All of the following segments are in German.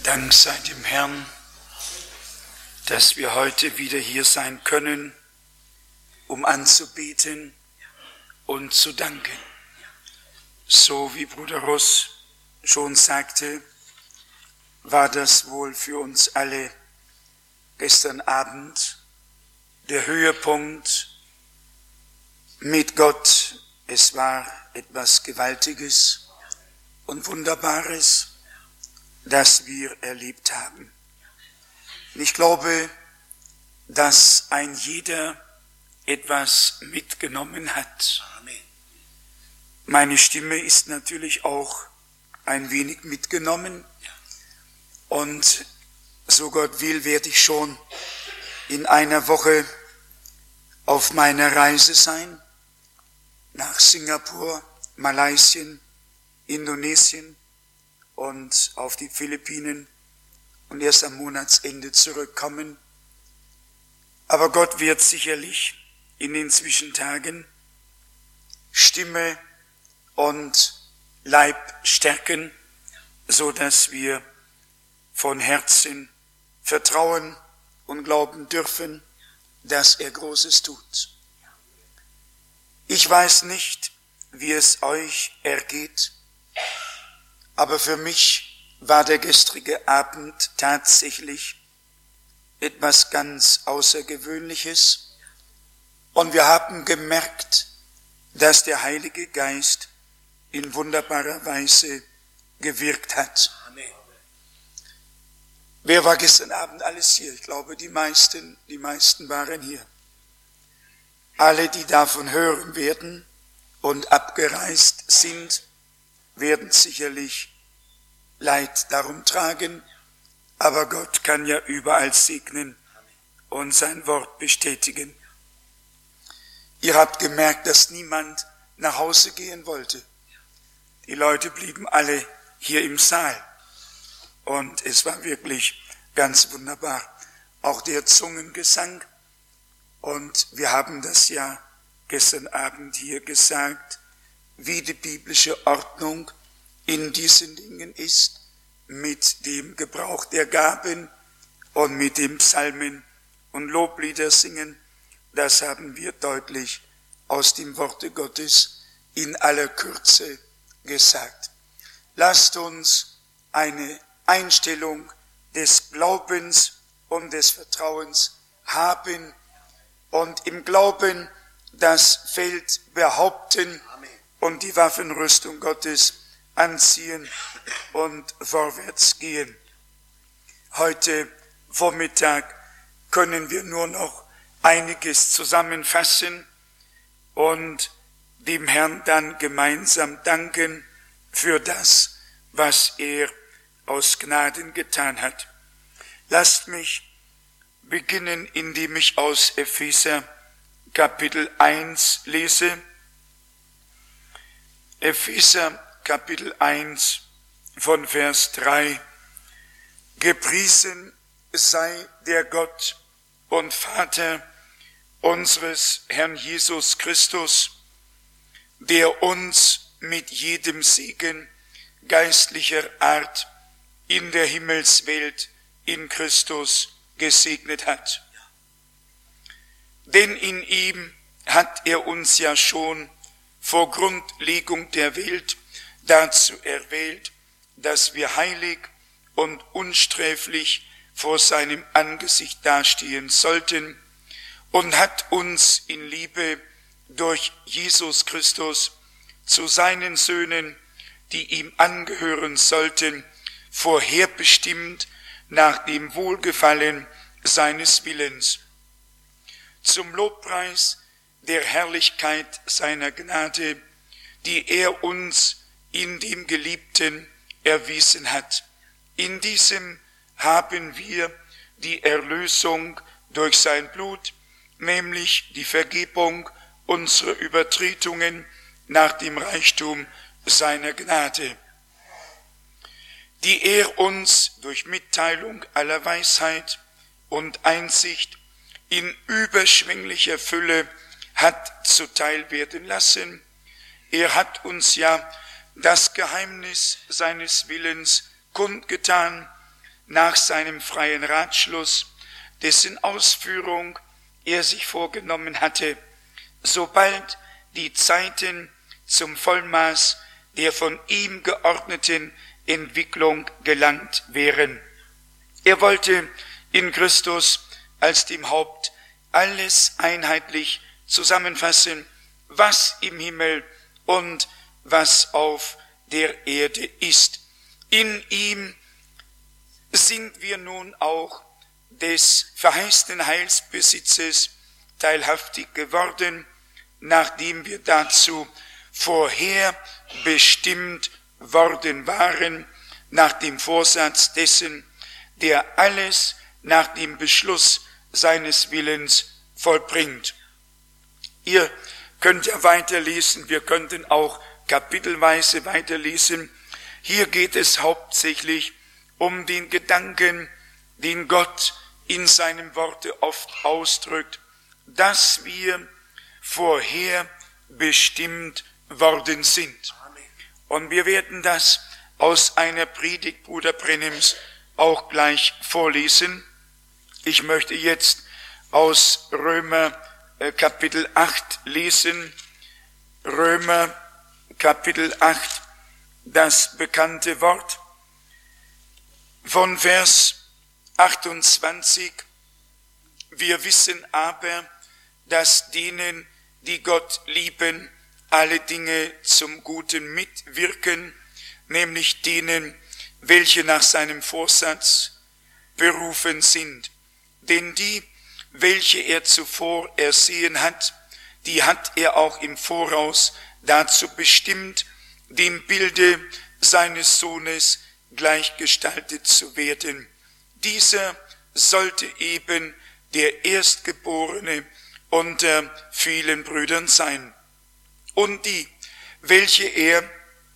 Dank sei dem Herrn, dass wir heute wieder hier sein können, um anzubeten und zu danken. So wie Bruder Ross schon sagte, war das wohl für uns alle gestern Abend der Höhepunkt mit Gott. Es war etwas Gewaltiges und Wunderbares, das wir erlebt haben. Ich glaube, dass ein jeder etwas mitgenommen hat. Amen. Meine Stimme ist natürlich auch ein wenig mitgenommen. Und so Gott will, werde ich schon in einer Woche auf meiner Reise sein nach Singapur, Malaysia, Indonesien und auf die Philippinen und erst am Monatsende zurückkommen. Aber Gott wird sicherlich in den Zwischentagen Stimme und Leib stärken, so dass wir von Herzen vertrauen und glauben dürfen, dass er Großes tut. Ich weiß nicht, wie es euch ergeht, aber für mich war der gestrige Abend tatsächlich etwas ganz Außergewöhnliches und wir haben gemerkt, dass der Heilige Geist in wunderbarer Weise gewirkt hat. Amen. Wer war gestern Abend alles hier? Ich glaube, die meisten waren hier. Alle, die davon hören werden und abgereist sind, werden sicherlich Leid darum tragen, aber Gott kann ja überall segnen und sein Wort bestätigen. Ihr habt gemerkt, dass niemand nach Hause gehen wollte. Die Leute blieben alle hier im Saal und es war wirklich ganz wunderbar. Auch der Zungengesang, und wir haben das ja gestern Abend hier gesagt, wie die biblische Ordnung in diesen Dingen ist, mit dem Gebrauch der Gaben und mit dem Psalmen und Loblieder singen, das haben wir deutlich aus dem Worte Gottes in aller Kürze gesagt. Lasst uns eine Einstellung des Glaubens und des Vertrauens haben und im Glauben das Feld behaupten und die Waffenrüstung Gottes anziehen und vorwärts gehen. Heute Vormittag können wir nur noch einiges zusammenfassen und dem Herrn dann gemeinsam danken für das, was er aus Gnaden getan hat. Lasst mich beginnen, indem ich aus Epheser Kapitel 1 lese. Epheser Kapitel 1 von Vers 3. Gepriesen sei der Gott und Vater unseres Herrn Jesus Christus, der uns mit jedem Segen geistlicher Art in der Himmelswelt in Christus gesegnet hat. Denn in ihm hat er uns ja schon vor Grundlegung der Welt dazu erwählt, dass wir heilig und unsträflich vor seinem Angesicht dastehen sollten, und hat uns in Liebe durch Jesus Christus zu seinen Söhnen, die ihm angehören sollten, vorherbestimmt nach dem Wohlgefallen seines Willens, zum Lobpreis der Herrlichkeit seiner Gnade, die er uns in dem Geliebten erwiesen hat. In diesem haben wir die Erlösung durch sein Blut, nämlich die Vergebung unserer Übertretungen nach dem Reichtum seiner Gnade, die er uns durch Mitteilung aller Weisheit und Einsicht in überschwänglicher Fülle hat zuteil werden lassen. Er hat uns ja das Geheimnis seines Willens kundgetan, nach seinem freien Ratschluss, dessen Ausführung er sich vorgenommen hatte, sobald die Zeiten zum Vollmaß der von ihm geordneten Entwicklung gelangt wären. Er wollte in Christus als dem Haupt alles einheitlich zusammenfassen, was im Himmel und was auf der Erde ist. In ihm sind wir nun auch des verheißenen Heilsbesitzes teilhaftig geworden, nachdem wir dazu vorher bestimmt worden waren, nach dem Vorsatz dessen, der alles nach dem Beschluss seines Willens vollbringt. Ihr könnt ja weiterlesen, wir könnten auch kapitelweise weiterlesen. Hier geht es hauptsächlich um den Gedanken, den Gott in seinem Worte oft ausdrückt, dass wir vorher bestimmt worden sind. Und wir werden das aus einer Predigt Bruder Brennims auch gleich vorlesen. Ich möchte jetzt aus Römer Kapitel 8 lesen. Römer Kapitel 8, das bekannte Wort von Vers 28. Wir wissen aber, dass denen, die Gott lieben, alle Dinge zum Guten mitwirken, nämlich denen, welche nach seinem Vorsatz berufen sind. Denn die, welche er zuvor ersehen hat, die hat er auch im Voraus dazu bestimmt, dem Bilde seines Sohnes gleichgestaltet zu werden. Dieser sollte eben der Erstgeborene unter vielen Brüdern sein. Und die, welche er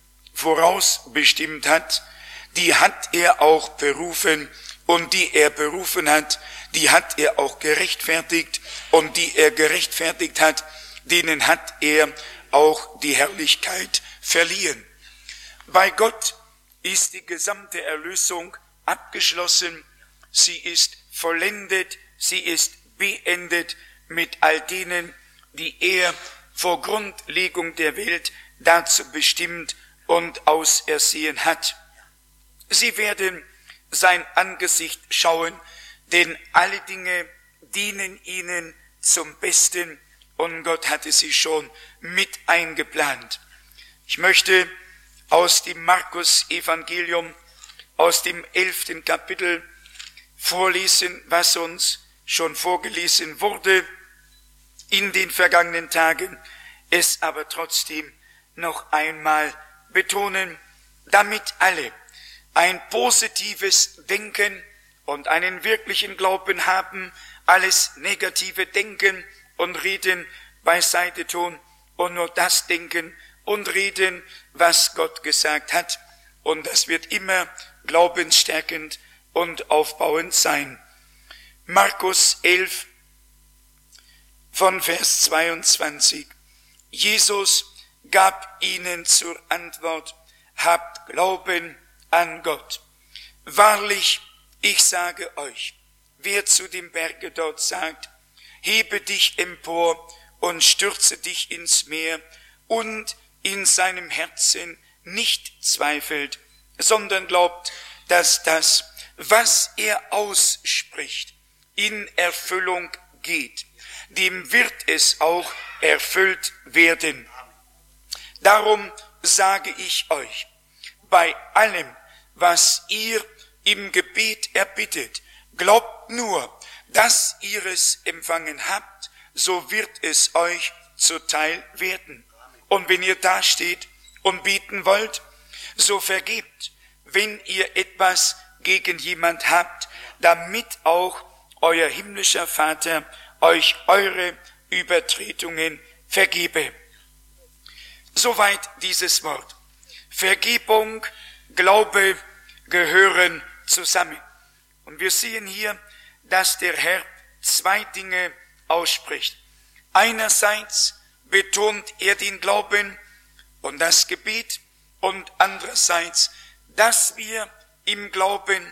vorausbestimmt hat, die hat er auch berufen, und die er berufen hat, die hat er auch gerechtfertigt, und die er gerechtfertigt hat, denen hat er auch die Herrlichkeit verliehen. Bei Gott ist die gesamte Erlösung abgeschlossen, sie ist vollendet, sie ist beendet mit all denen, die er vor Grundlegung der Welt dazu bestimmt und ausersehen hat. Sie werden sein Angesicht schauen, denn alle Dinge dienen ihnen zum Besten und Gott hatte sie schon mit eingeplant. Ich möchte aus dem Markus-Evangelium, aus dem 11. Kapitel vorlesen, was uns schon vorgelesen wurde in den vergangenen Tagen, es aber trotzdem noch einmal betonen, damit alle ein positives Denken und einen wirklichen Glauben haben, alles negative Denken und Reden beiseite tun und nur das denken und reden, was Gott gesagt hat. Und das wird immer glaubensstärkend und aufbauend sein. Markus 11 von Vers 22. Jesus gab ihnen zur Antwort, habt Glauben an Gott. Wahrlich, ich sage euch, wer zu dem Berge dort sagt, hebe dich empor und stürze dich ins Meer und in seinem Herzen nicht zweifelt, sondern glaubt, dass das, was er ausspricht, in Erfüllung geht, dem wird es auch erfüllt werden. Darum sage ich euch, bei allem, was ihr im Gebet erbittet, glaubt nur, dass ihr es empfangen habt, so wird es euch zuteil werden. Und wenn ihr dasteht und beten wollt, so vergebt, wenn ihr etwas gegen jemand habt, damit auch euer himmlischer Vater euch eure Übertretungen vergebe. Soweit dieses Wort. Vergebung, Glaube gehören zusammen. Und wir sehen hier, dass der Herr zwei Dinge ausspricht. Einerseits betont er den Glauben und das Gebet und andererseits, dass wir im Glauben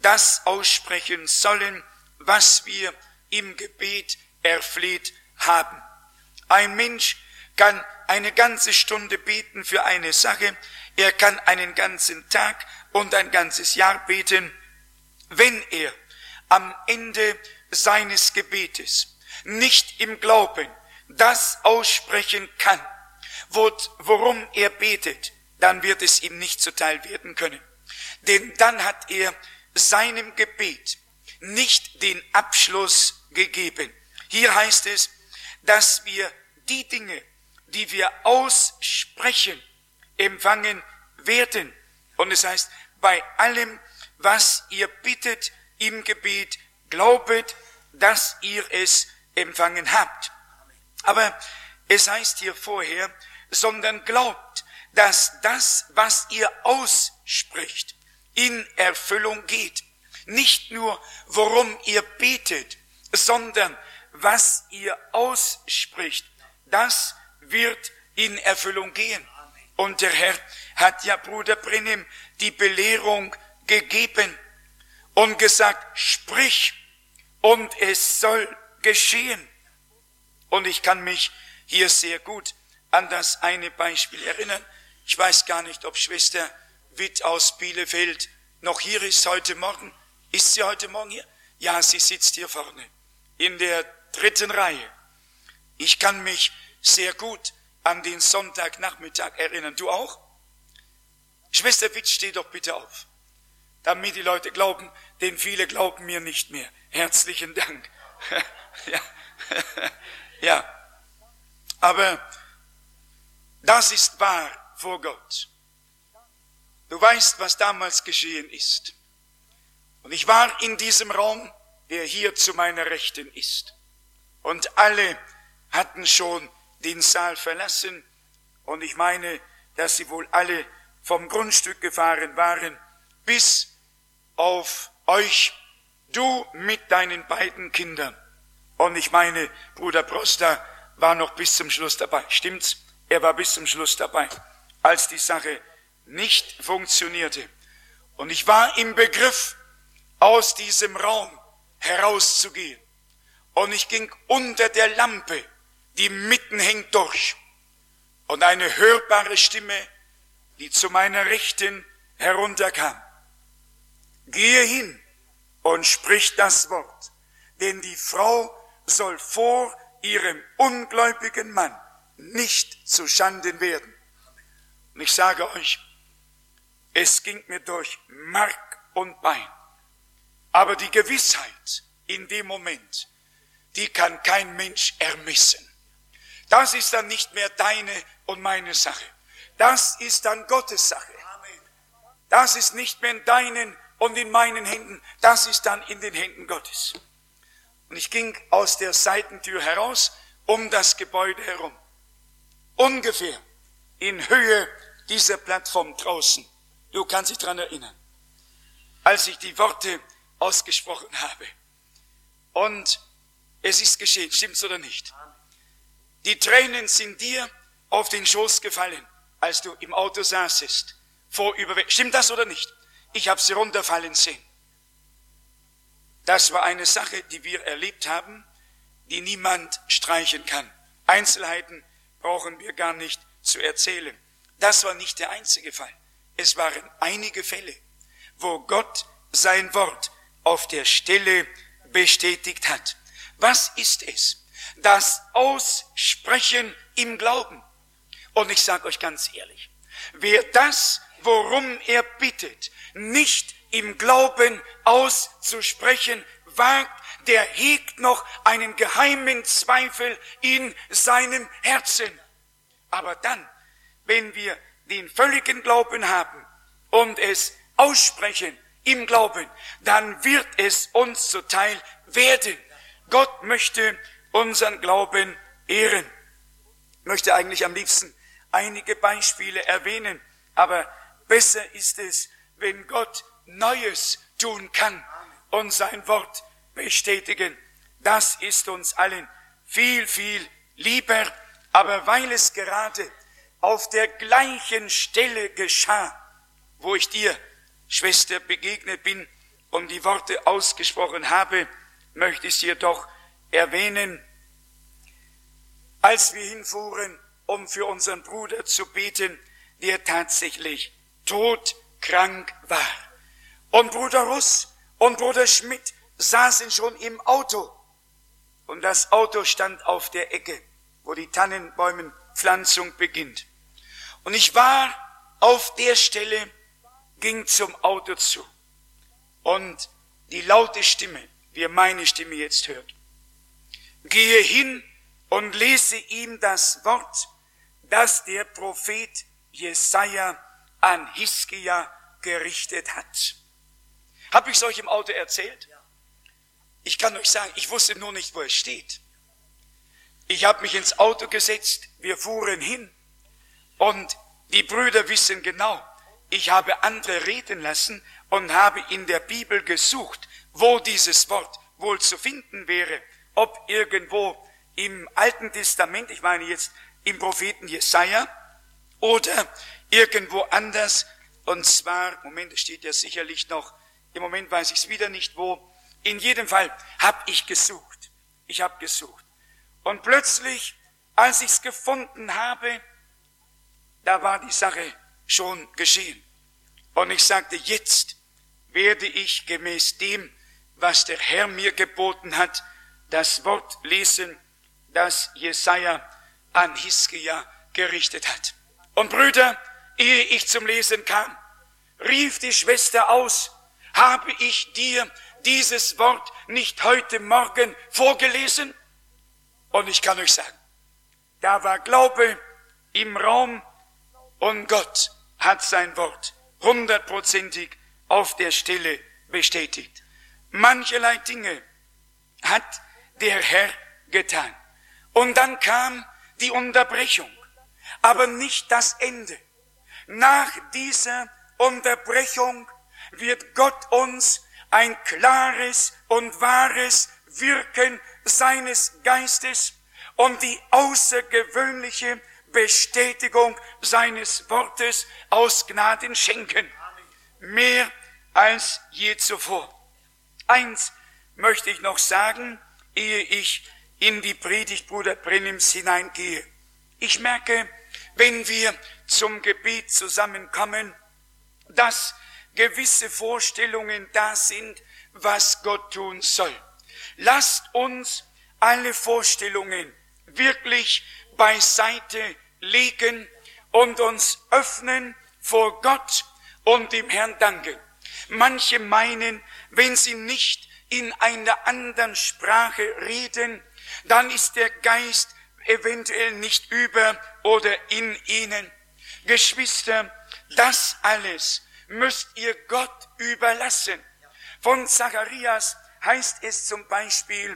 das aussprechen sollen, was wir im Gebet erfleht haben. Ein Mensch kann eine ganze Stunde beten für eine Sache, er kann einen ganzen Tag und ein ganzes Jahr beten, wenn er am Ende seines Gebetes nicht im Glauben das aussprechen kann, worum er betet, dann wird es ihm nicht zuteil werden können. Denn dann hat er seinem Gebet nicht den Abschluss gegeben. Hier heißt es, dass wir die Dinge, die wir aussprechen, empfangen werden. Und es heißt, bei allem, was ihr bittet im Gebet, glaubet, dass ihr es empfangen habt. Aber es heißt hier vorher, sondern glaubt, dass das, was ihr ausspricht, in Erfüllung geht. Nicht nur, worum ihr betet, sondern was ihr ausspricht, das wird in Erfüllung gehen. Und der Herr hat ja Bruder Brenhem die Belehrung gegeben und gesagt, sprich und es soll geschehen. Und ich kann mich hier sehr gut an das eine Beispiel erinnern. Ich weiß gar nicht, ob Schwester Witt aus Bielefeld noch hier ist heute Morgen. Ist sie heute Morgen hier? Ja, sie sitzt hier vorne in der 3. Reihe. Ich kann mich sehr gut an den Sonntagnachmittag erinnern. Du auch? Schwester Witt, steh doch bitte auf, damit die Leute glauben, denn viele glauben mir nicht mehr. Herzlichen Dank. Ja, aber das ist wahr vor Gott. Du weißt, was damals geschehen ist. Und ich war in diesem Raum, der hier zu meiner Rechten ist. Und alle hatten schon den Saal verlassen. Und ich meine, dass sie wohl alle vom Grundstück gefahren waren, bis auf euch, du mit deinen beiden Kindern. Und ich meine, Bruder Proster war noch bis zum Schluss dabei. Stimmt's? Er war bis zum Schluss dabei, als die Sache nicht funktionierte. Und ich war im Begriff, aus diesem Raum herauszugehen. Und ich ging unter der Lampe, die mitten hängt, durch. Und eine hörbare Stimme, die zu meiner Rechten herunterkam. Gehe hin und sprich das Wort, denn die Frau soll vor ihrem ungläubigen Mann nicht zu Schanden werden. Und ich sage euch, es ging mir durch Mark und Bein. Aber die Gewissheit in dem Moment, die kann kein Mensch ermessen. Das ist dann nicht mehr deine und meine Sache. Das ist dann Gottes Sache. Das ist nicht mehr in deinen und in meinen Händen. Das ist dann in den Händen Gottes. Und ich ging aus der Seitentür heraus, um das Gebäude herum. Ungefähr in Höhe dieser Plattform draußen. Du kannst dich daran erinnern. Als ich die Worte ausgesprochen habe. Und es ist geschehen, stimmt's oder nicht? Die Tränen sind dir auf den Schoß gefallen, als du im Auto saßest. Stimmt das oder nicht? Ich habe sie runterfallen sehen. Das war eine Sache, die wir erlebt haben, die niemand streichen kann. Einzelheiten brauchen wir gar nicht zu erzählen. Das war nicht der einzige Fall. Es waren einige Fälle, wo Gott sein Wort auf der Stelle bestätigt hat. Was ist es? Das Aussprechen im Glauben. Und ich sage euch ganz ehrlich, wer das, worum er bittet, nicht im Glauben auszusprechen wagt, der hegt noch einen geheimen Zweifel in seinem Herzen. Aber dann, wenn wir den völligen Glauben haben und es aussprechen im Glauben, dann wird es uns zuteil werden. Gott möchte unseren Glauben ehren. Ich möchte eigentlich am liebsten einige Beispiele erwähnen, aber besser ist es, wenn Gott Neues tun kann und sein Wort bestätigen. Das ist uns allen viel, viel lieber, aber weil es gerade auf der gleichen Stelle geschah, wo ich dir, Schwester, begegnet bin und die Worte ausgesprochen habe, möchte ich es hier doch erwähnen. Als wir hinfuhren, um für unseren Bruder zu beten, der tatsächlich todkrank war. Und Bruder Russ und Bruder Schmidt saßen schon im Auto. Und das Auto stand auf der Ecke, wo die Tannenbäumenpflanzung beginnt. Und ich war auf der Stelle, ging zum Auto zu. Und die laute Stimme, wie ihr meine Stimme jetzt hört, gehe hin und lese ihm das Wort, das der Prophet Jesaja an Hiskia gerichtet hat. Habe ich es euch im Auto erzählt? Ich kann euch sagen, ich wusste nur nicht, wo es steht. Ich habe mich ins Auto gesetzt, wir fuhren hin und die Brüder wissen genau, ich habe andere reden lassen und habe in der Bibel gesucht, wo dieses Wort wohl zu finden wäre, ob irgendwo im Alten Testament, ich meine jetzt im Propheten Jesaja oder irgendwo anders. Und zwar, Moment, es steht ja sicherlich noch, im Moment weiß ich es wieder nicht wo. In jedem Fall habe ich gesucht. Ich habe gesucht. Und plötzlich, als ich es gefunden habe, da war die Sache schon geschehen. Und ich sagte, jetzt werde ich gemäß dem, was der Herr mir geboten hat, das Wort lesen, das Jesaja an Hiskia gerichtet hat. Und Brüder, ehe ich zum Lesen kam, rief die Schwester aus, habe ich dir dieses Wort nicht heute Morgen vorgelesen? Und ich kann euch sagen, da war Glaube im Raum und Gott hat sein Wort 100%ig auf der Stelle bestätigt. Mancherlei Dinge hat der Herr getan. Und dann kam die Unterbrechung, aber nicht das Ende. Nach dieser Unterbrechung wird Gott uns ein klares und wahres Wirken seines Geistes und die außergewöhnliche Bestätigung seines Wortes aus Gnaden schenken. Mehr als je zuvor. Eins möchte ich noch sagen, ehe ich in die Predigt Bruder Brennims hineingehe. Ich merke, wenn wir zum Gebet zusammenkommen, dass gewisse Vorstellungen da sind, was Gott tun soll. Lasst uns alle Vorstellungen wirklich beiseite legen und uns öffnen vor Gott und dem Herrn danken. Manche meinen, wenn sie nicht in einer anderen Sprache reden, dann ist der Geist eventuell nicht über oder in ihnen. Geschwister, das alles müsst ihr Gott überlassen. Von Zacharias heißt es zum Beispiel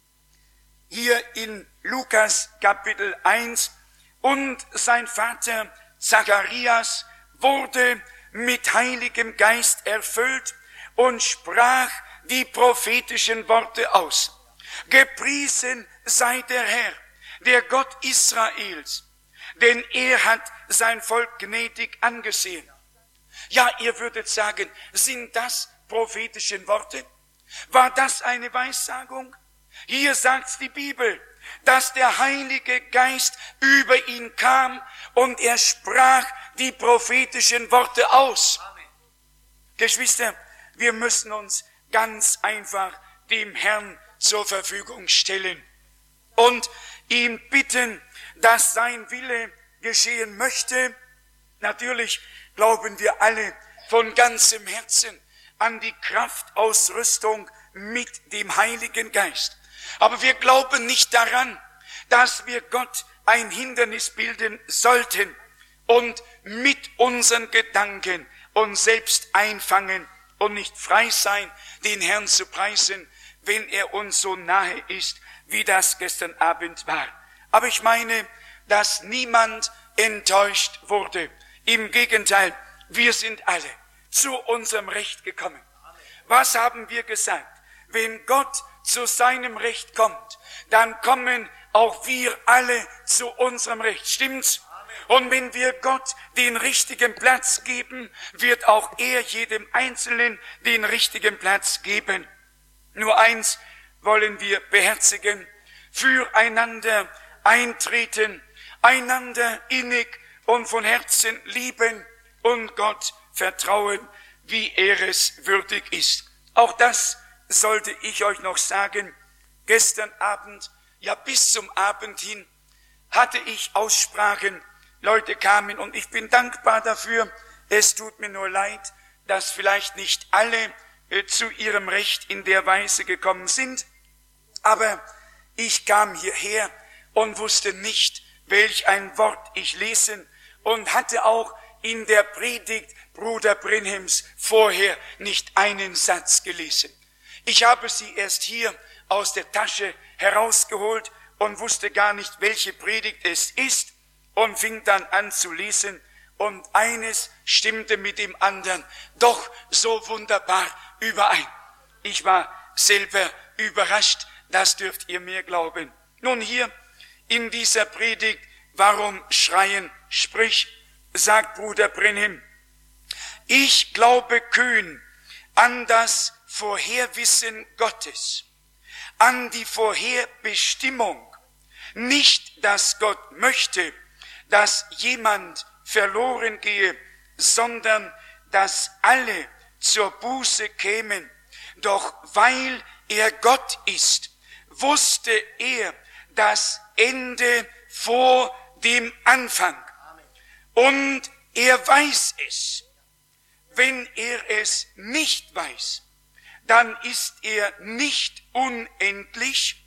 hier in Lukas Kapitel 1, und sein Vater Zacharias wurde mit Heiligem Geist erfüllt und sprach die prophetischen Worte aus. Gepriesen sei der Herr, der Gott Israels, denn er hat sein Volk gnädig angesehen. Ja, ihr würdet sagen, sind das prophetische Worte? War das eine Weissagung? Hier sagt die Bibel, dass der Heilige Geist über ihn kam und er sprach die prophetischen Worte aus. Amen. Geschwister, wir müssen uns ganz einfach dem Herrn zur Verfügung stellen und ihn bitten, dass sein Wille geschehen möchte. Natürlich glauben wir alle von ganzem Herzen an die Kraftausrüstung mit dem Heiligen Geist. Aber wir glauben nicht daran, dass wir Gott ein Hindernis bilden sollten und mit unseren Gedanken uns selbst einfangen und nicht frei sein, den Herrn zu preisen, wenn er uns so nahe ist, wie das gestern Abend war. Aber ich meine, dass niemand enttäuscht wurde. Im Gegenteil, wir sind alle zu unserem Recht gekommen. Was haben wir gesagt? Wenn Gott zu seinem Recht kommt, dann kommen auch wir alle zu unserem Recht. Stimmt's? Und wenn wir Gott den richtigen Platz geben, wird auch er jedem Einzelnen den richtigen Platz geben. Nur eins wollen wir beherzigen: füreinander eintreten, einander innig und von Herzen lieben und Gott vertrauen, wie er es würdig ist. Auch das sollte ich euch noch sagen. Gestern Abend, ja bis zum Abend hin, hatte ich Aussprachen. Leute kamen und ich bin dankbar dafür. Es tut mir nur leid, dass vielleicht nicht alle zu ihrem Recht in der Weise gekommen sind. Aber ich kam hierher und wusste nicht, welch ein Wort ich lesen, und hatte auch in der Predigt Bruder Brenhems vorher nicht einen Satz gelesen. Ich habe sie erst hier aus der Tasche herausgeholt und wusste gar nicht, welche Predigt es ist, und fing dann an zu lesen, und eines stimmte mit dem anderen doch so wunderbar überein. Ich war selber überrascht, das dürft ihr mir glauben. Nun hier in dieser Predigt, warum schreien? Sprich, sagt Bruder Brenhem, ich glaube kühn an das Vorherwissen Gottes, an die Vorherbestimmung, nicht, dass Gott möchte, dass jemand verloren gehe, sondern dass alle zur Buße kämen. Doch weil er Gott ist, wusste er das Ende vor dem Anfang. Und er weiß es. Wenn er es nicht weiß, dann ist er nicht unendlich.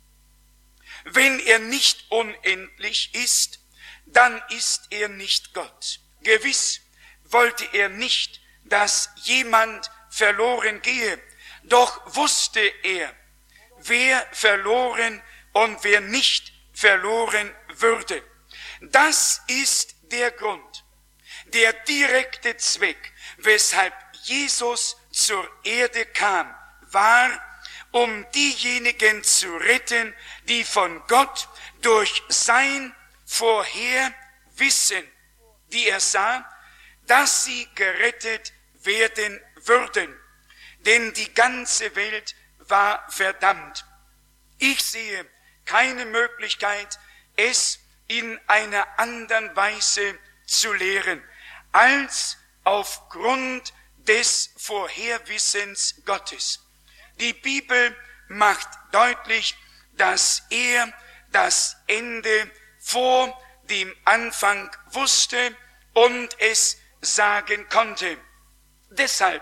Wenn er nicht unendlich ist, dann ist er nicht Gott. Gewiss wollte er nicht, dass jemand verloren gehe, doch wusste er, wer verloren und wer nicht verloren würde. Das ist der Grund, der direkte Zweck, weshalb Jesus zur Erde kam, war, um diejenigen zu retten, die von Gott durch sein Vorherwissen, die er sah, dass sie gerettet werden würden. Denn die ganze Welt war verdammt. Ich sehe keine Möglichkeit, es in einer anderen Weise zu lehren, als aufgrund des Vorherwissens Gottes. Die Bibel macht deutlich, dass er das Ende vor dem Anfang wusste und es sagen konnte. Deshalb,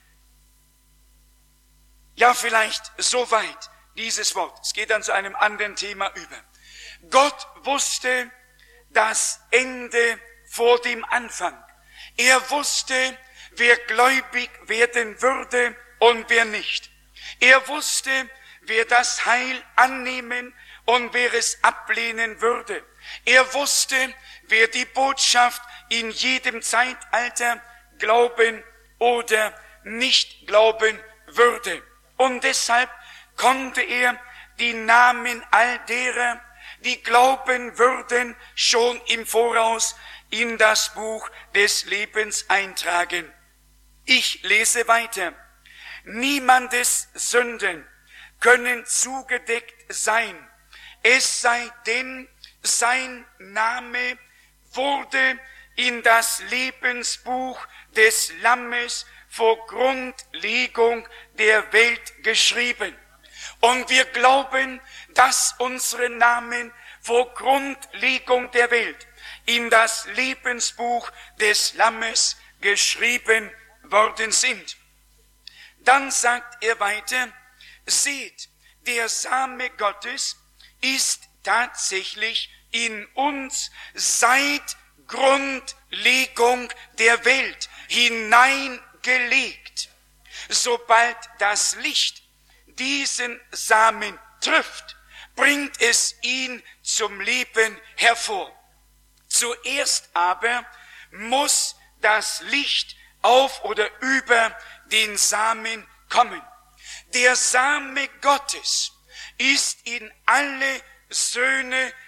ja vielleicht so weit dieses Wort, es geht dann zu einem anderen Thema über. Gott wusste das Ende vor dem Anfang. Er wusste, wer gläubig werden würde und wer nicht. Er wusste, wer das Heil annehmen und wer es ablehnen würde. Er wusste, wer die Botschaft in jedem Zeitalter glauben oder nicht glauben würde. Und deshalb konnte er die Namen all derer, die glauben würden, schon im Voraus in das Buch des Lebens eintragen. Ich lese weiter. Niemandes Sünden können zugedeckt sein, es sei denn, sein Name wurde in das Lebensbuch des Lammes vor Grundlegung der Welt geschrieben. Und wir glauben, dass unsere Namen vor Grundlegung der Welt in das Lebensbuch des Lammes geschrieben worden sind. Dann sagt er weiter, seht, der Same Gottes ist tatsächlich in uns seit Grundlegung der Welt hineingelegt. Sobald das Licht diesen Samen trifft, bringt es ihn zum Leben hervor. Zuerst aber muss das Licht auf oder über den Samen kommen. Der Same Gottes ist in alle Söhne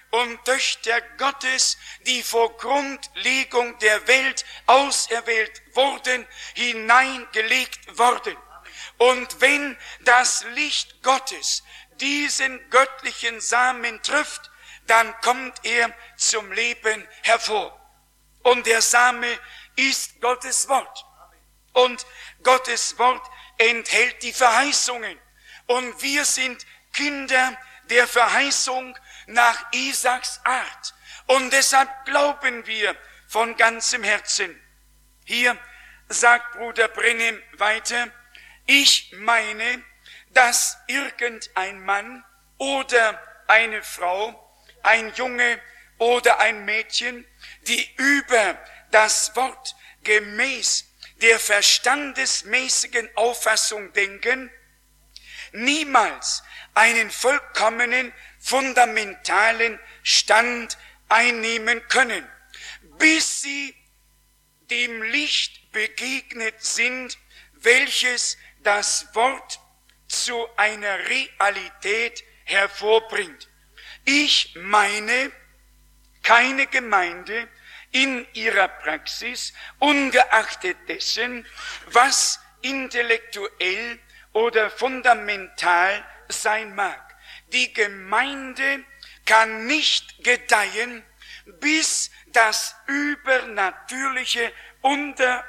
und Töchter Gottes, die vor Grundlegung der Welt auserwählt wurden, hineingelegt worden. Und wenn das Licht Gottes diesen göttlichen Samen trifft, dann kommt er zum Leben hervor. Und der Same ist Gottes Wort. Und Gottes Wort enthält die Verheißungen. Und wir sind Kinder der Verheißung nach Isaaks Art. Und deshalb glauben wir von ganzem Herzen. Hier sagt Bruder Branham weiter, ich meine, dass irgendein Mann oder eine Frau, ein Junge oder ein Mädchen, die über das Wort gemäß der verstandesmäßigen Auffassung denken, niemals einen vollkommenen, fundamentalen Stand einnehmen können, bis sie dem Licht begegnet sind, welches das Wort zu einer Realität hervorbringt. Ich meine, keine Gemeinde in ihrer Praxis, ungeachtet dessen, was intellektuell oder fundamental sein mag. Die Gemeinde kann nicht gedeihen, bis das Übernatürliche unter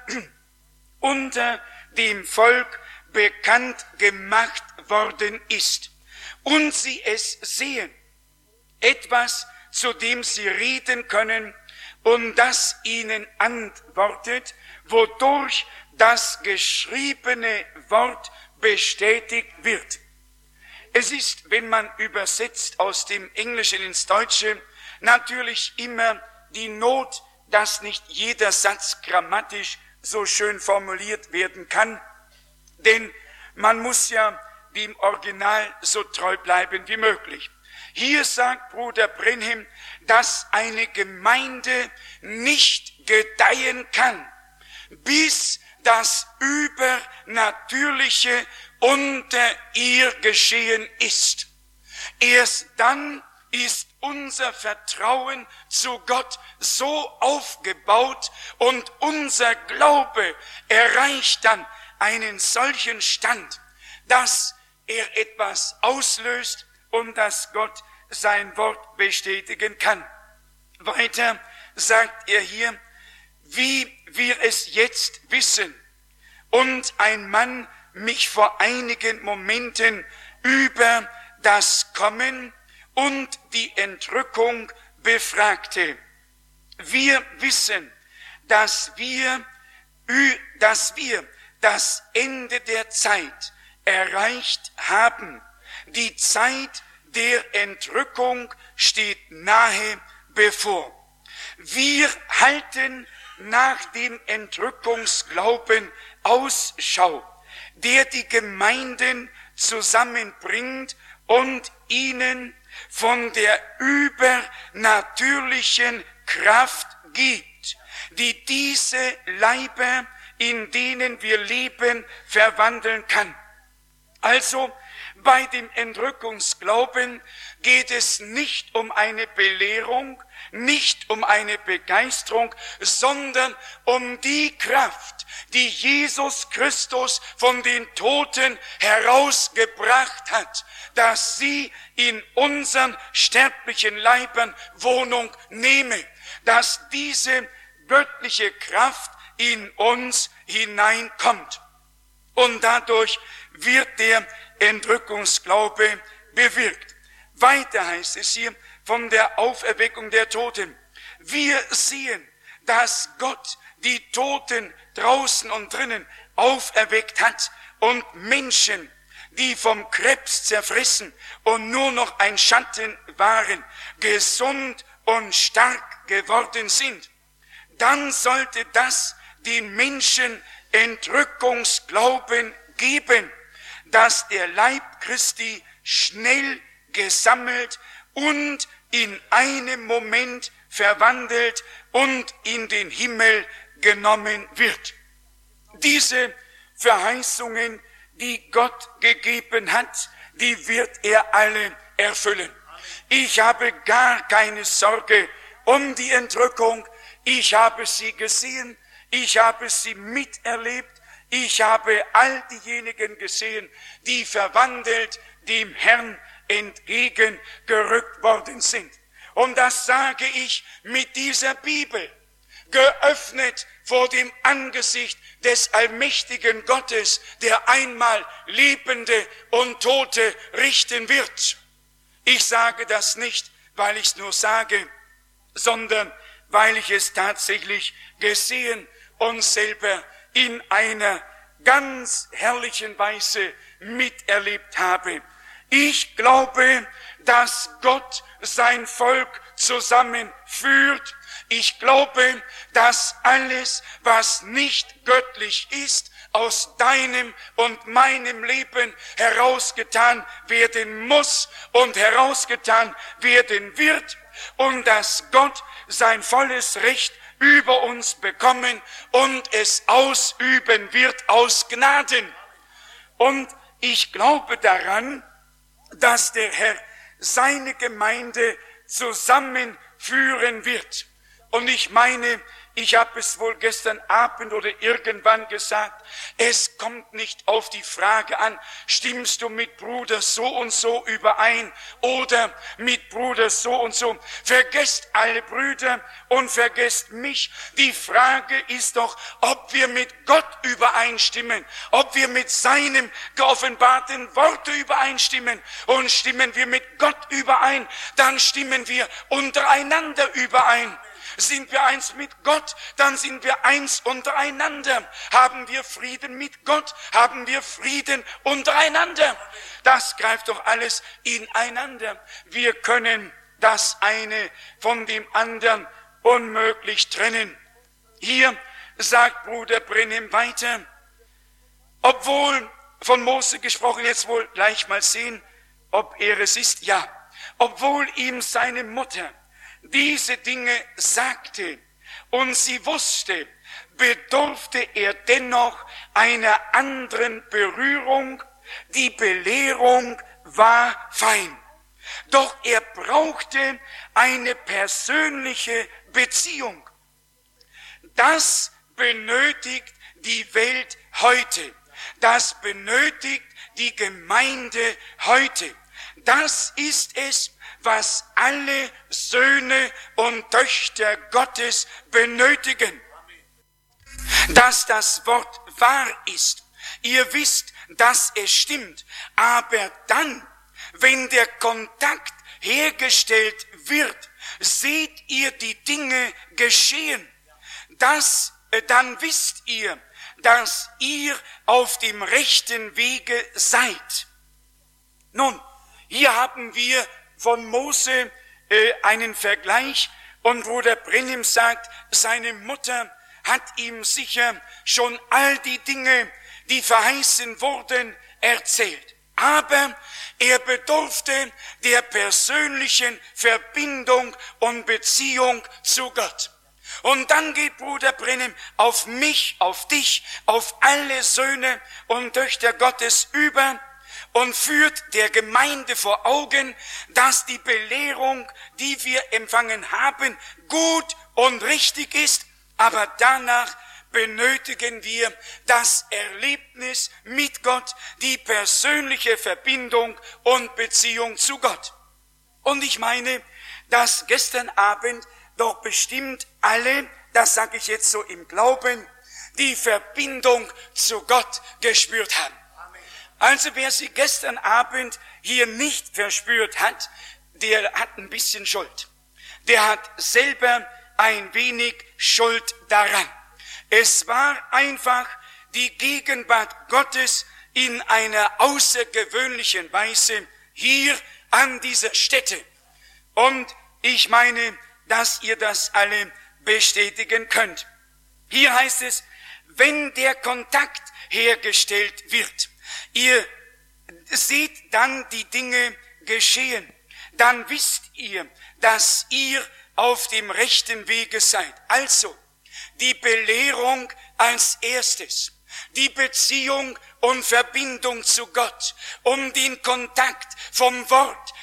dem Volk bekannt gemacht worden ist und sie es sehen, etwas, zu dem sie reden können und das ihnen antwortet, wodurch das geschriebene Wort bestätigt wird. Es ist, wenn man übersetzt aus dem Englischen ins Deutsche, natürlich immer die Not, dass nicht jeder Satz grammatisch so schön formuliert werden kann, denn man muss ja dem Original so treu bleiben wie möglich. Hier sagt Bruder Branham, dass eine Gemeinde nicht gedeihen kann, bis das Übernatürliche unter ihr geschehen ist. Erst dann ist unser Vertrauen zu Gott so aufgebaut und unser Glaube erreicht dann einen solchen Stand, dass er etwas auslöst und dass Gott sein Wort bestätigen kann. Weiter sagt er hier, wie wir es jetzt wissen und ein Mann mich vor einigen Momenten über das Kommen und die Entrückung befragte. Wir wissen, dass wir das Ende der Zeit erreicht haben. Die Zeit der Entrückung steht nahe bevor. Wir halten nach dem Entrückungsglauben Ausschau, der die Gemeinden zusammenbringt und ihnen von der übernatürlichen Kraft gibt, die diese Leiber, in denen wir leben, verwandeln kann. Also bei dem Entrückungsglauben geht es nicht um eine Belehrung, nicht um eine Begeisterung, sondern um die Kraft, die Jesus Christus von den Toten herausgebracht hat, dass sie in unseren sterblichen Leibern Wohnung nehme, dass diese göttliche Kraft in uns hineinkommt. Und dadurch wird der Entrückungsglaube bewirkt. Weiter heißt es hier von der Auferweckung der Toten. Wir sehen, dass Gott die Toten draußen und drinnen auferweckt hat und Menschen, die vom Krebs zerfressen und nur noch ein Schatten waren, gesund und stark geworden sind. Dann sollte das den Menschen Entrückungsglauben geben, dass der Leib Christi schnell gesammelt und in einem Moment verwandelt und in den Himmel genommen wird. Diese Verheißungen, die Gott gegeben hat, die wird er alle erfüllen. Ich habe gar keine Sorge um die Entrückung. Ich habe sie gesehen, ich habe sie miterlebt, ich habe all diejenigen gesehen, die verwandelt dem Herrn entgegengerückt worden sind. Und das sage ich mit dieser Bibel, geöffnet vor dem Angesicht des allmächtigen Gottes, der einmal Lebende und Tote richten wird. Ich sage das nicht, weil ich es nur sage, sondern weil ich es tatsächlich gesehen und selber in einer ganz herrlichen Weise miterlebt habe. Ich glaube, dass Gott sein Volk zusammenführt. Ich glaube, dass alles, was nicht göttlich ist, aus deinem und meinem Leben herausgetan werden muss und herausgetan werden wird und dass Gott sein volles Recht über uns bekommen und es ausüben wird aus Gnaden. Und ich glaube daran, dass der Herr seine Gemeinde zusammenführen wird. Und ich meine, ich habe es wohl gestern Abend oder irgendwann gesagt, es kommt nicht auf die Frage an, stimmst du mit Bruder so und so überein oder mit Bruder so und so. Vergesst alle Brüder und vergesst mich. Die Frage ist doch, ob wir mit Gott übereinstimmen, ob wir mit seinem geoffenbarten Worte übereinstimmen. Und stimmen wir mit Gott überein, dann stimmen wir untereinander überein. Sind wir eins mit Gott, dann sind wir eins untereinander. Haben wir Frieden mit Gott, haben wir Frieden untereinander. Das greift doch alles ineinander. Wir können das eine von dem anderen unmöglich trennen. Hier sagt Bruder Branham weiter, obwohl von Mose gesprochen, jetzt wohl gleich mal sehen, ob er es ist, ja, obwohl ihm seine Mutter diese Dinge sagte und sie wusste, bedurfte er dennoch einer anderen Berührung. Die Belehrung war fein. Doch er brauchte eine persönliche Beziehung. Das benötigt die Welt heute. Das benötigt die Gemeinde heute. Das ist es, was alle Söhne und Töchter Gottes benötigen. Dass das Wort wahr ist. Ihr wisst, dass es stimmt. Aber dann, wenn der Kontakt hergestellt wird, seht ihr die Dinge geschehen. Dann wisst ihr, dass ihr auf dem rechten Wege seid. Nun, hier haben wir von Mose einen Vergleich und Bruder Branham sagt, seine Mutter hat ihm sicher schon all die Dinge, die verheißen wurden, erzählt. Aber er bedurfte der persönlichen Verbindung und Beziehung zu Gott. Und dann geht Bruder Branham auf mich, auf dich, auf alle Söhne und Töchter Gottes über und führt der Gemeinde vor Augen, dass die Belehrung, die wir empfangen haben, gut und richtig ist, aber danach benötigen wir das Erlebnis mit Gott, die persönliche Verbindung und Beziehung zu Gott. Und ich meine, dass gestern Abend doch bestimmt alle, das sage ich jetzt so im Glauben, die Verbindung zu Gott gespürt haben. Also wer sie gestern Abend hier nicht verspürt hat, der hat ein bisschen Schuld. Der hat selber ein wenig Schuld daran. Es war einfach die Gegenwart Gottes in einer außergewöhnlichen Weise hier an dieser Stätte. Und ich meine, dass ihr das alle bestätigen könnt. Hier heißt es, wenn der Kontakt hergestellt wird, ihr seht dann die Dinge geschehen, dann wisst ihr, dass ihr auf dem rechten Wege seid. Also, die Belehrung als erstes, die Beziehung und Verbindung zu Gott, um den Kontakt vom Wort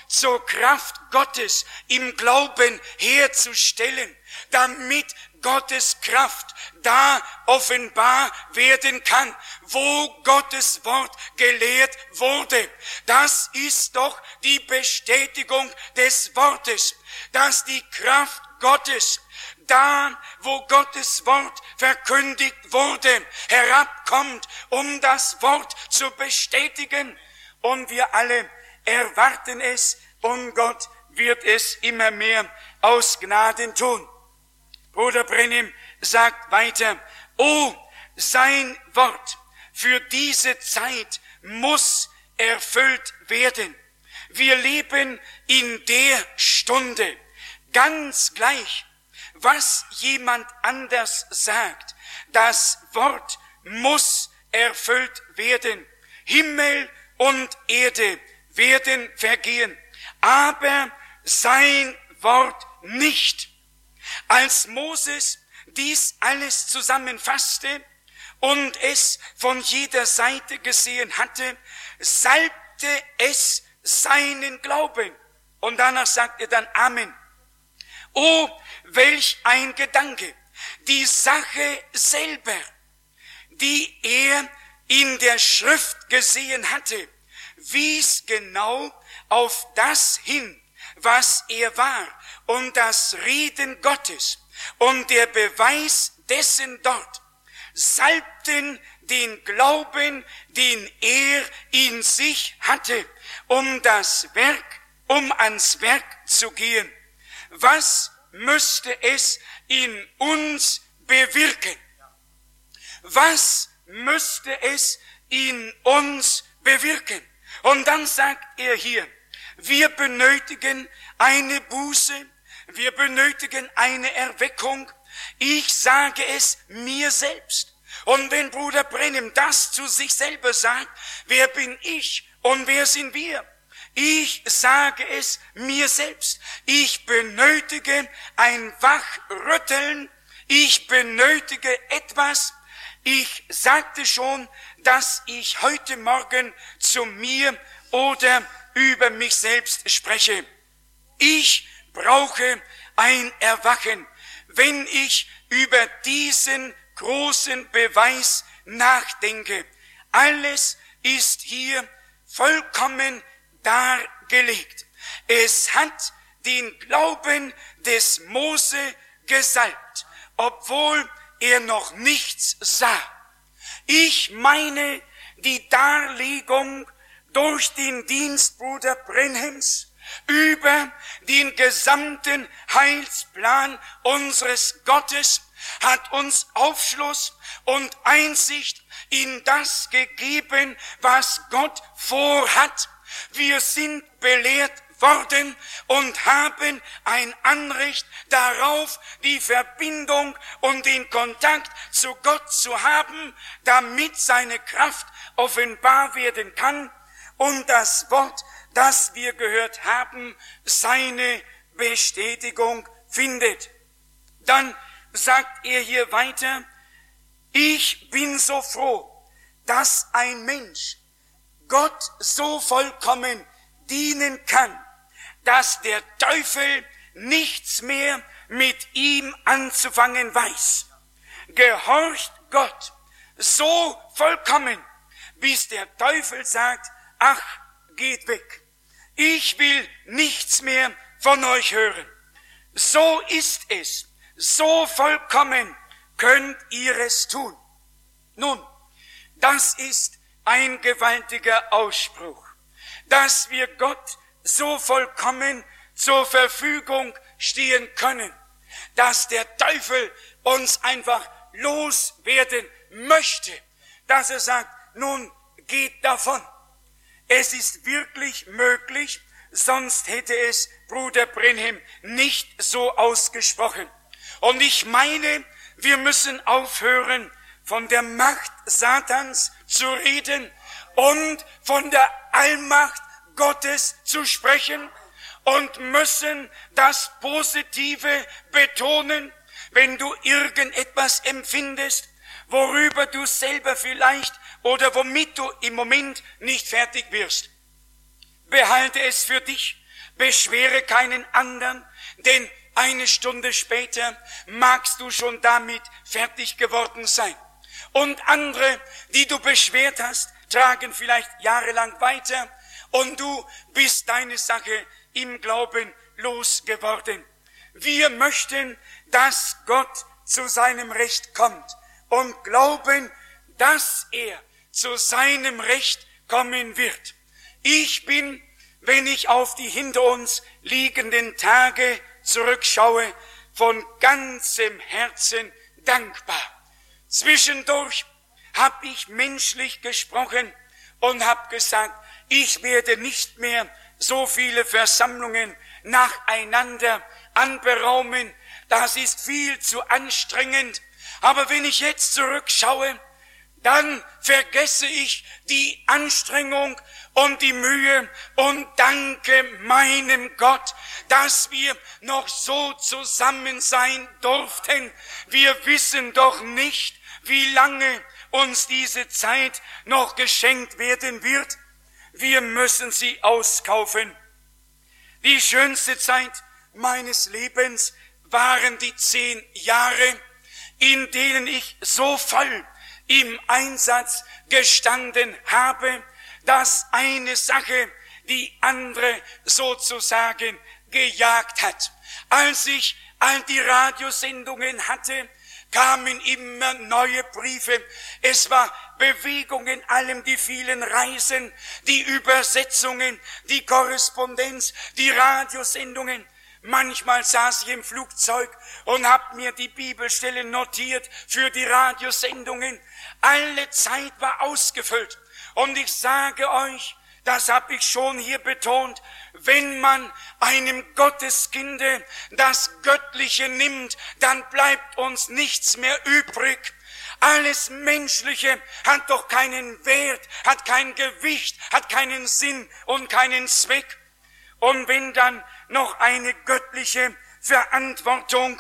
zur Kraft Gottes im Glauben herzustellen, damit Gottes Kraft da offenbar werden kann, wo Gottes Wort gelehrt wurde. Das ist doch die Bestätigung des Wortes, dass die Kraft Gottes da, wo Gottes Wort verkündigt wurde, herabkommt, um das Wort zu bestätigen. Und wir alle erwarten es, und Gott wird es immer mehr aus Gnaden tun. Bruder Branham sagt weiter, sein Wort für diese Zeit muss erfüllt werden. Wir leben in der Stunde, ganz gleich, was jemand anders sagt. Das Wort muss erfüllt werden. Himmel und Erde werden vergehen, aber sein Wort nicht. Als Moses dies alles zusammenfasste und es von jeder Seite gesehen hatte, salbte es seinen Glauben. Und danach sagt er dann Amen. Oh, welch ein Gedanke! Die Sache selber, die er in der Schrift gesehen hatte, wies genau auf das hin, was er war, und das Reden Gottes und der Beweis dessen dort salbten den Glauben, den er in sich hatte, um ans Werk zu gehen. Was müsste es in uns bewirken? Was müsste es in uns bewirken? Und dann sagt er hier, wir benötigen eine Buße, wir benötigen eine Erweckung. Ich sage es mir selbst. Und wenn Bruder Branham das zu sich selber sagt, wer bin ich und wer sind wir? Ich sage es mir selbst. Ich benötige ein Wachrütteln. Ich benötige etwas. Ich sagte schon, dass ich heute Morgen zu mir oder über mich selbst spreche. Ich brauche ein Erwachen, wenn ich über diesen großen Beweis nachdenke. Alles ist hier vollkommen dargelegt. Es hat den Glauben des Mose gesalbt, obwohl er noch nichts sah. Ich meine, die Darlegung durch den Dienst Bruder Branhams über den gesamten Heilsplan unseres Gottes hat uns Aufschluss und Einsicht in das gegeben, was Gott vorhat. Wir sind belehrt worden und haben ein Anrecht darauf, die Verbindung und den Kontakt zu Gott zu haben, damit seine Kraft offenbar werden kann und das Wort, das wir gehört haben, seine Bestätigung findet. Dann sagt er hier weiter, ich bin so froh, dass ein Mensch Gott so vollkommen dienen kann, dass der Teufel nichts mehr mit ihm anzufangen weiß. Gehorcht Gott so vollkommen, bis der Teufel sagt, ach, geht weg. Ich will nichts mehr von euch hören. So ist es. So vollkommen könnt ihr es tun. Nun, das ist ein gewaltiger Ausspruch, dass wir Gott so vollkommen zur Verfügung stehen können, dass der Teufel uns einfach loswerden möchte, dass er sagt, nun geht davon. Es ist wirklich möglich, sonst hätte es Bruder Branham nicht so ausgesprochen. Und ich meine, wir müssen aufhören, von der Macht Satans zu reden und von der Allmacht Gottes zu sprechen und müssen das Positive betonen, wenn du irgendetwas empfindest, worüber du selber vielleicht oder womit du im Moment nicht fertig wirst. Behalte es für dich beschwere keinen anderen, denn eine Stunde später magst du schon damit fertig geworden sein. Und andere, die du beschwert hast, tragen vielleicht jahrelang weiter und du bist deine Sache im Glauben losgeworden. Wir möchten, dass Gott zu seinem Recht kommt und glauben, dass er zu seinem Recht kommen wird. Ich bin, wenn ich auf die hinter uns liegenden Tage zurückschaue, von ganzem Herzen dankbar. Zwischendurch habe ich menschlich gesprochen und habe gesagt, ich werde nicht mehr so viele Versammlungen nacheinander anberaumen. Das ist viel zu anstrengend. Aber wenn ich jetzt zurückschaue, dann vergesse ich die Anstrengung und die Mühe und danke meinem Gott, dass wir noch so zusammen sein durften. Wir wissen doch nicht, wie lange uns diese Zeit noch geschenkt werden wird. Wir müssen sie auskaufen. Die schönste Zeit meines Lebens waren die 10 Jahre, in denen ich so voll im Einsatz gestanden habe, dass eine Sache die andere sozusagen gejagt hat. Als ich all die Radiosendungen hatte, kamen immer neue Briefe. Es war Bewegung in allem, die vielen Reisen, die Übersetzungen, die Korrespondenz, die Radiosendungen. Manchmal saß ich im Flugzeug und habe mir die Bibelstellen notiert für die Radiosendungen. Alle Zeit war ausgefüllt. Und ich sage euch, das habe ich schon hier betont, wenn man einem Gotteskinde das Göttliche nimmt, dann bleibt uns nichts mehr übrig. Alles Menschliche hat doch keinen Wert, hat kein Gewicht, hat keinen Sinn und keinen Zweck. Und wenn dann noch eine göttliche Verantwortung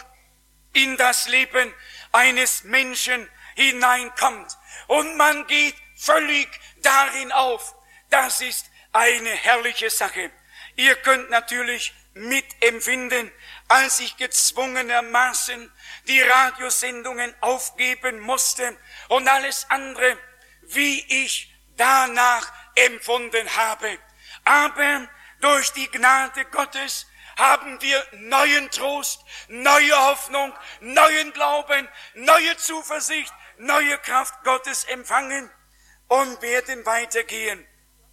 in das Leben eines Menschen hineinkommt und man geht völlig darin auf, das ist eine herrliche Sache. Ihr könnt natürlich mitempfinden, als ich gezwungenermaßen die Radiosendungen aufgeben musste und alles andere, wie ich danach empfunden habe. Aber durch die Gnade Gottes haben wir neuen Trost, neue Hoffnung, neuen Glauben, neue Zuversicht, neue Kraft Gottes empfangen und werden weitergehen.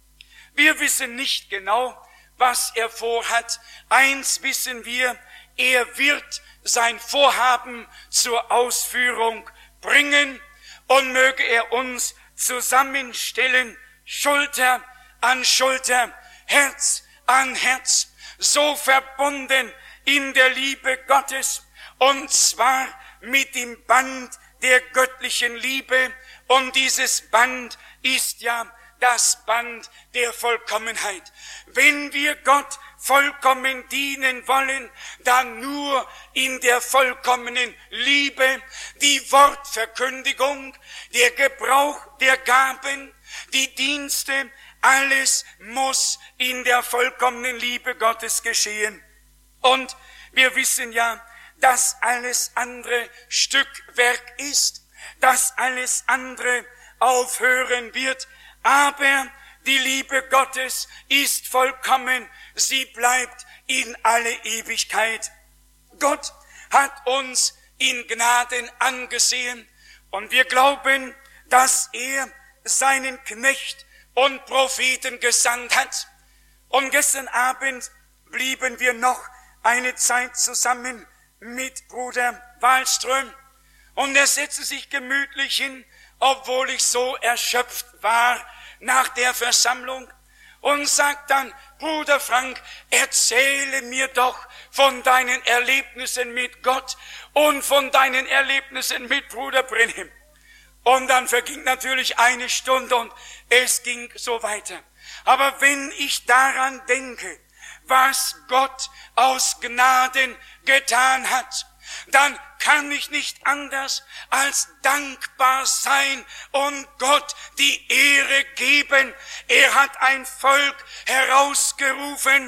Wir wissen nicht genau, was er vorhat. Eins wissen wir, er wird sein Vorhaben zur Ausführung bringen und möge er uns zusammenstellen, Schulter an Schulter, Herz an Herz, so verbunden in der Liebe Gottes, und zwar mit dem Band der göttlichen Liebe. Und dieses Band ist ja das Band der Vollkommenheit. Wenn wir Gott vollkommen dienen wollen, dann nur in der vollkommenen Liebe. Die Wortverkündigung, der Gebrauch der Gaben, die Dienste, alles muss in der vollkommenen Liebe Gottes geschehen. Und wir wissen ja, dass alles andere Stückwerk ist, dass alles andere aufhören wird, aber die Liebe Gottes ist vollkommen, sie bleibt in alle Ewigkeit. Gott hat uns in Gnaden angesehen und wir glauben, dass er seinen Knecht und Propheten gesandt hat. Und gestern Abend blieben wir noch eine Zeit zusammen mit Bruder Wallström und er setzte sich gemütlich hin, obwohl ich so erschöpft war nach der Versammlung, und sagt dann: Bruder Frank, erzähle mir doch von deinen Erlebnissen mit Gott und von deinen Erlebnissen mit Bruder Brenhem. Und dann verging natürlich eine Stunde und es ging so weiter. Aber wenn ich daran denke, was Gott aus Gnaden getan hat, dann kann ich nicht anders als dankbar sein und Gott die Ehre geben. Er hat ein Volk herausgerufen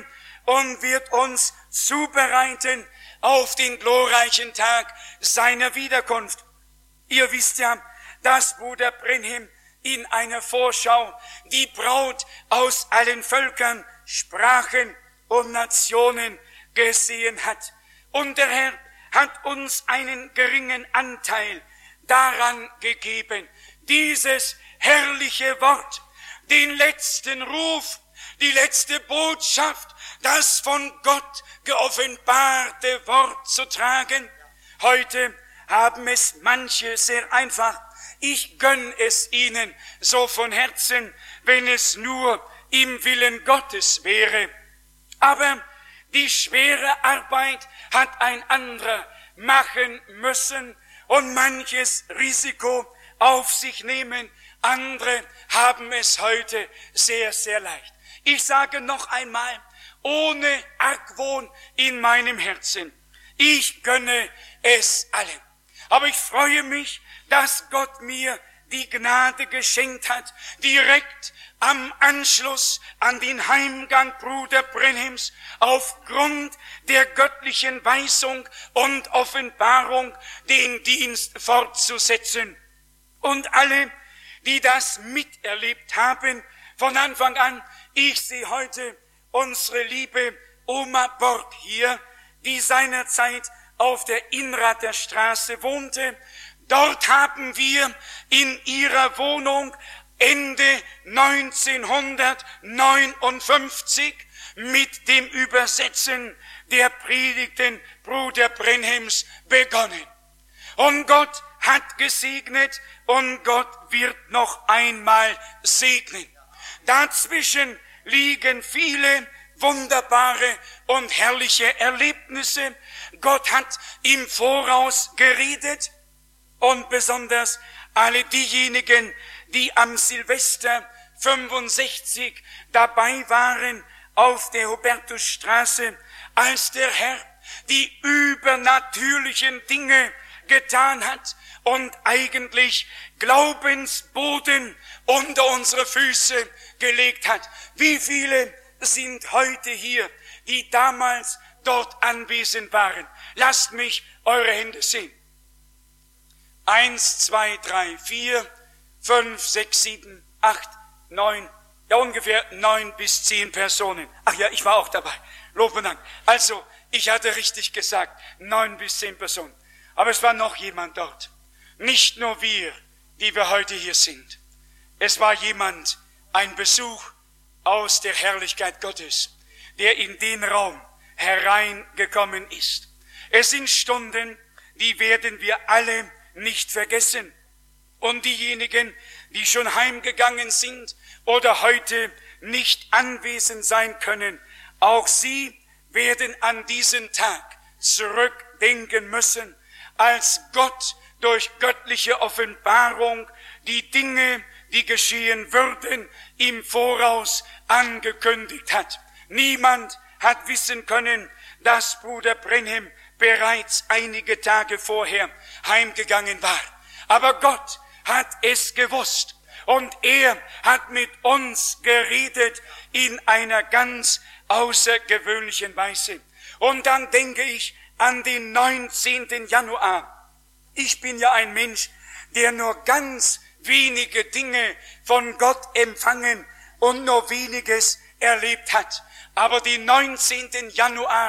und wird uns zubereiten auf den glorreichen Tag seiner Wiederkunft. Ihr wisst ja, dass Bruder Brenhem in einer Vorschau die Braut aus allen Völkern, Sprachen und Nationen gesehen hat. Und der Herr hat uns einen geringen Anteil daran gegeben, dieses herrliche Wort, den letzten Ruf, die letzte Botschaft, das von Gott geoffenbarte Wort zu tragen. Heute haben es manche sehr einfach. Ich gönn es ihnen so von Herzen, wenn es nur im Willen Gottes wäre. Aber die schwere Arbeit hat ein anderer machen müssen und manches Risiko auf sich nehmen. Andere haben es heute sehr, sehr leicht. Ich sage noch einmal, ohne Argwohn in meinem Herzen, ich gönne es allen. Aber ich freue mich, dass Gott mir die Gnade geschenkt hat, direkt am Anschluss an den Heimgang Bruder Brenhems aufgrund der göttlichen Weisung und Offenbarung den Dienst fortzusetzen. Und alle, die das miterlebt haben, von Anfang an, ich sehe heute unsere liebe Oma Borg hier, die seinerzeit auf der Inrather Straße wohnte. Dort haben wir in ihrer Wohnung Ende 1959 mit dem Übersetzen der Predigten Bruder Brenhems begonnen. Und Gott hat gesegnet und Gott wird noch einmal segnen. Dazwischen liegen viele wunderbare und herrliche Erlebnisse. Gott hat im Voraus geredet und besonders alle diejenigen, die am Silvester 65 dabei waren auf der Hubertusstraße, als der Herr die übernatürlichen Dinge getan hat und eigentlich Glaubensboden unter unsere Füße gelegt hat. Wie viele sind heute hier, die damals dort anwesend waren? Lasst mich eure Hände sehen. 1, 2, 3, 4, 5, 6, 7, 8, 9, ja ungefähr 9 bis 10 Personen. Ach ja, ich war auch dabei. Lob und Dank. Also, ich hatte richtig gesagt, 9 bis 10 Personen. Aber es war noch jemand dort. Nicht nur wir, die wir heute hier sind. Es war jemand, ein Besuch aus der Herrlichkeit Gottes, der in den Raum hereingekommen ist. Es sind Stunden, die werden wir alle nicht vergessen. Und diejenigen, die schon heimgegangen sind oder heute nicht anwesend sein können, auch sie werden an diesen Tag zurückdenken müssen, als Gott durch göttliche Offenbarung die Dinge, die geschehen würden, im Voraus angekündigt hat. Niemand hat wissen können, dass Bruder Brenhem bereits einige Tage vorher heimgegangen war. Aber Gott hat es gewusst und er hat mit uns geredet in einer ganz außergewöhnlichen Weise. Und dann denke ich an den 19. Januar. Ich bin ja ein Mensch, der nur ganz wenige Dinge von Gott empfangen und nur weniges erlebt hat. Aber den 19. Januar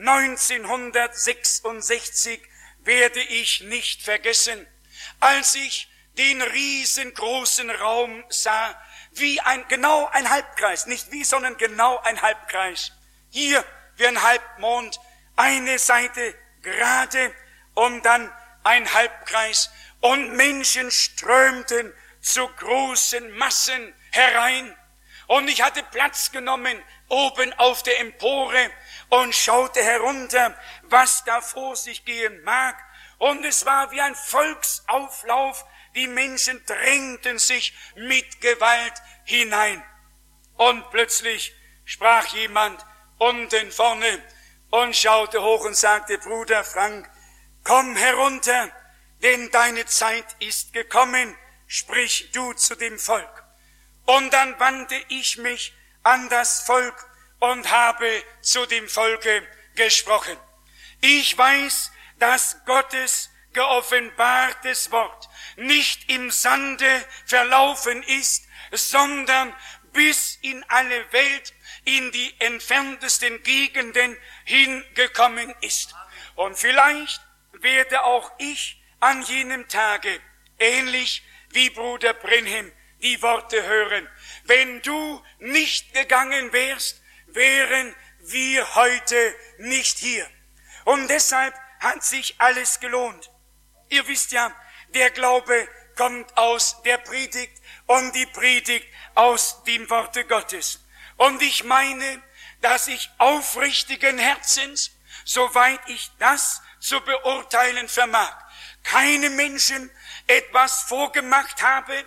1966 werde ich nicht vergessen, als ich den riesengroßen Raum sah, wie genau ein Halbkreis, nicht wie, sondern genau ein Halbkreis. Hier wie ein Halbmond, eine Seite gerade und dann ein Halbkreis und Menschen strömten zu großen Massen herein. Und ich hatte Platz genommen oben auf der Empore und schaute herunter, was da vor sich gehen mag. Und es war wie ein Volksauflauf. Die Menschen drängten sich mit Gewalt hinein. Und plötzlich sprach jemand unten vorne und schaute hoch und sagte: Bruder Frank, komm herunter, denn deine Zeit ist gekommen, sprich du zu dem Volk. Und dann wandte ich mich an das Volk und habe zu dem Volke gesprochen. Ich weiß, dass Gottes geoffenbartes Wort nicht im Sande verlaufen ist, sondern bis in alle Welt, in die entferntesten Gegenden hingekommen ist. Und vielleicht werde auch ich an jenem Tage, ähnlich wie Bruder Brenhem, die Worte hören: Wenn du nicht gegangen wärst, wären wir heute nicht hier. Und deshalb hat sich alles gelohnt. Ihr wisst ja, der Glaube kommt aus der Predigt und die Predigt aus dem Worte Gottes. Und ich meine, dass ich aufrichtigen Herzens, soweit ich das zu beurteilen vermag, keinem Menschen etwas vorgemacht habe,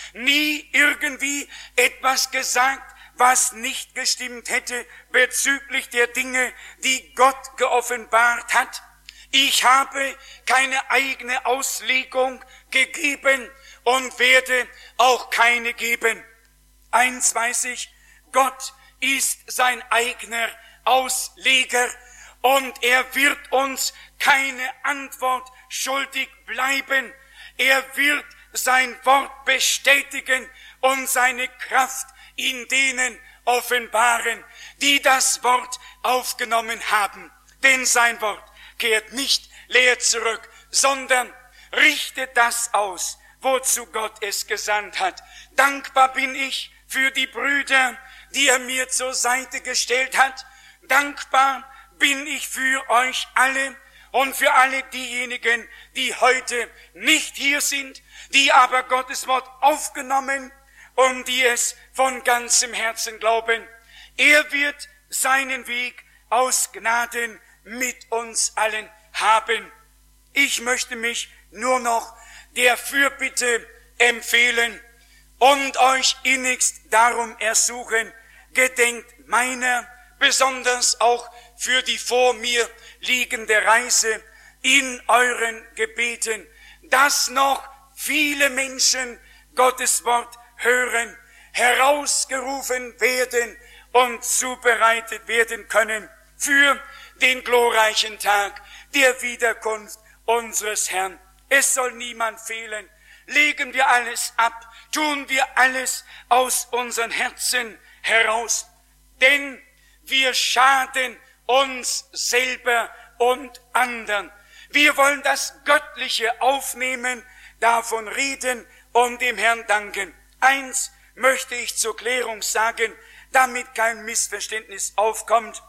nie irgendwie etwas gesagt, was nicht gestimmt hätte bezüglich der Dinge, die Gott geoffenbart hat. Ich habe keine eigene Auslegung gegeben und werde auch keine geben. Eins weiß ich: Gott ist sein eigener Ausleger und er wird uns keine Antwort schuldig bleiben. Er wird sein Wort bestätigen und seine Kraft in denen offenbaren, die das Wort aufgenommen haben. Denn sein Wort kehrt nicht leer zurück, sondern richtet das aus, wozu Gott es gesandt hat. Dankbar bin ich für die Brüder, die er mir zur Seite gestellt hat. Dankbar bin ich für euch alle und für alle diejenigen, die heute nicht hier sind, die aber Gottes Wort aufgenommen und die es von ganzem Herzen glauben. Er wird seinen Weg aus Gnaden mit uns allen haben. Ich möchte mich nur noch der Fürbitte empfehlen und euch innigst darum ersuchen: Gedenkt meiner, besonders auch für die vor mir liegende Reise, in euren Gebeten, dass noch viele Menschen Gottes Wort hören, herausgerufen werden und zubereitet werden können für den glorreichen Tag der Wiederkunft unseres Herrn. Es soll niemand fehlen. Legen wir alles ab, tun wir alles aus unseren Herzen heraus, denn wir schaden uns selber und anderen. Wir wollen das Göttliche aufnehmen, davon reden und dem Herrn danken. Eins möchte ich zur Klärung sagen, damit kein Missverständnis aufkommt.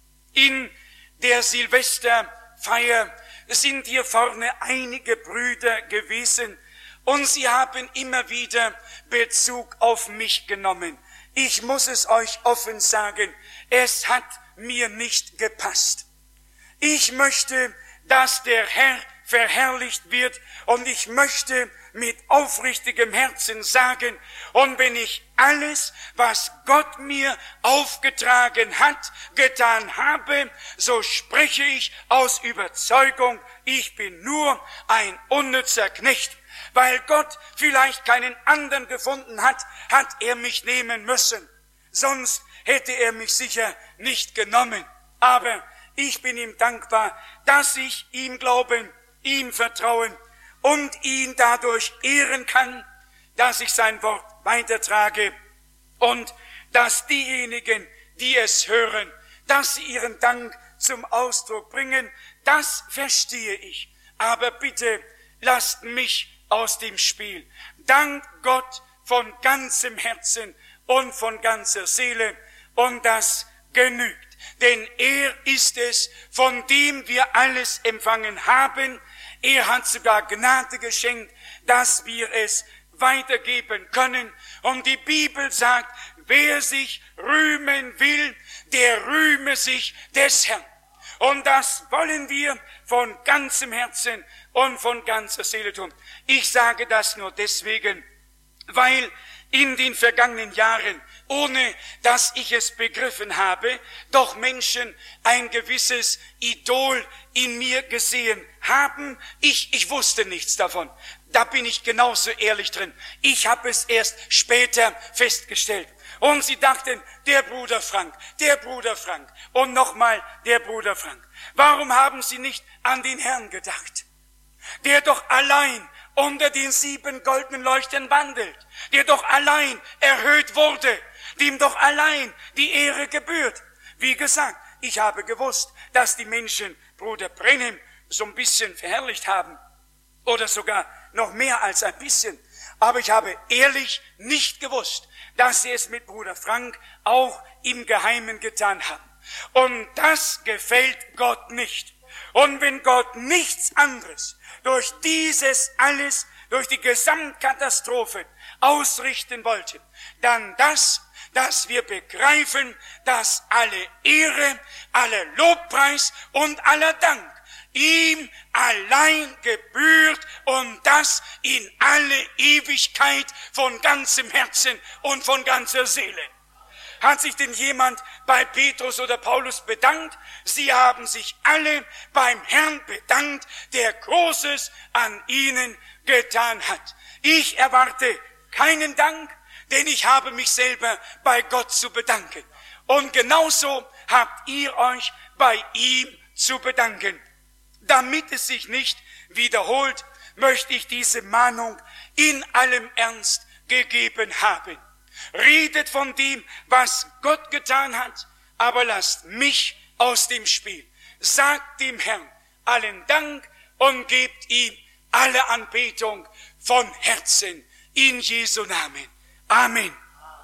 In der Silvesterfeier sind hier vorne einige Brüder gewesen und sie haben immer wieder Bezug auf mich genommen. Ich muss es euch offen sagen, es hat mir nicht gepasst. Ich möchte, dass der Herr verherrlicht wird und ich möchte mit aufrichtigem Herzen sagen, und wenn ich alles, was Gott mir aufgetragen hat, getan habe, so spreche ich aus Überzeugung, ich bin nur ein unnützer Knecht. Weil Gott vielleicht keinen anderen gefunden hat, hat er mich nehmen müssen. Sonst hätte er mich sicher nicht genommen. Aber ich bin ihm dankbar, dass ich ihm glauben, ihm vertrauen und ihn dadurch ehren kann, dass ich sein Wort weitertrage und dass diejenigen, die es hören, dass sie ihren Dank zum Ausdruck bringen. Das verstehe ich. Aber bitte lasst mich aus dem Spiel. Dank Gott von ganzem Herzen und von ganzer Seele, und das genügt. Denn er ist es, von dem wir alles empfangen haben. Er hat sogar Gnade geschenkt, dass wir es weitergeben können. Und die Bibel sagt, wer sich rühmen will, der rühme sich des Herrn. Und das wollen wir von ganzem Herzen und von ganzer Seele tun. Ich sage das nur deswegen, weil in den vergangenen Jahren, ohne dass ich es begriffen habe, doch Menschen ein gewisses Idol in mir gesehen haben. Ich wusste nichts davon. Da bin ich genauso ehrlich drin. Ich habe es erst später festgestellt. Und sie dachten, der Bruder Frank und nochmal der Bruder Frank. Warum haben sie nicht an den Herrn gedacht, der doch allein unter den 7 goldenen Leuchtern wandelt, der doch allein erhöht wurde, dem doch allein die Ehre gebührt? Wie gesagt, ich habe gewusst, dass die Menschen Bruder Brenhem so ein bisschen verherrlicht haben oder sogar noch mehr als ein bisschen. Aber ich habe ehrlich nicht gewusst, dass sie es mit Bruder Frank auch im Geheimen getan haben. Und das gefällt Gott nicht. Und wenn Gott nichts anderes durch dieses alles, durch die Gesamtkatastrophe ausrichten wollte, dann das, dass wir begreifen, dass alle Ehre, aller Lobpreis und aller Dank ihm allein gebührt und das in alle Ewigkeit von ganzem Herzen und von ganzer Seele. Hat sich denn jemand bei Petrus oder Paulus bedankt? Sie haben sich alle beim Herrn bedankt, der Großes an ihnen getan hat. Ich erwarte keinen Dank, denn ich habe mich selber bei Gott zu bedanken. Und genauso habt ihr euch bei ihm zu bedanken. Damit es sich nicht wiederholt, möchte ich diese Mahnung in allem Ernst gegeben haben. Redet von dem, was Gott getan hat, aber lasst mich aus dem Spiel. Sagt dem Herrn allen Dank und gebt ihm alle Anbetung von Herzen in Jesu Namen. Amen.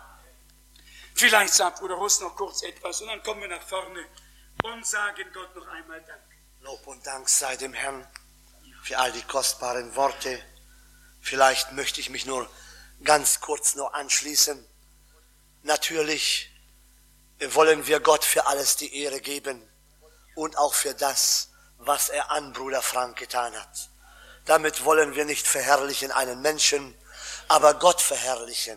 Vielleicht sagt Bruder Russ noch kurz etwas und dann kommen wir nach vorne und sagen Gott noch einmal Dank. Lob und Dank sei dem Herrn für all die kostbaren Worte. Vielleicht möchte ich mich nur ganz kurz noch anschließen. Natürlich wollen wir Gott für alles die Ehre geben und auch für das, was er an Bruder Frank getan hat. Damit wollen wir nicht verherrlichen einen Menschen, aber Gott verherrlichen.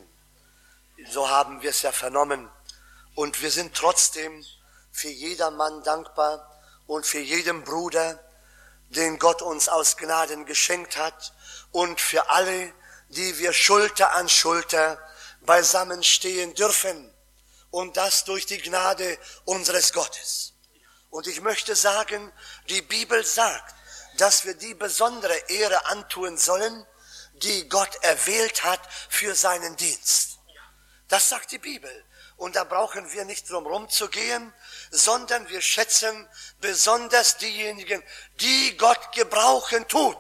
So haben wir es ja vernommen. Und wir sind trotzdem für jedermann dankbar und für jeden Bruder, den Gott uns aus Gnaden geschenkt hat und für alle, die wir Schulter an Schulter beisammen stehen dürfen und das durch die Gnade unseres Gottes. Und ich möchte sagen, die Bibel sagt, dass wir die besondere Ehre antun sollen, die Gott erwählt hat für seinen Dienst. Das sagt die Bibel. Und da brauchen wir nicht drum rumzugehen, sondern wir schätzen besonders diejenigen, die Gott gebrauchen tut.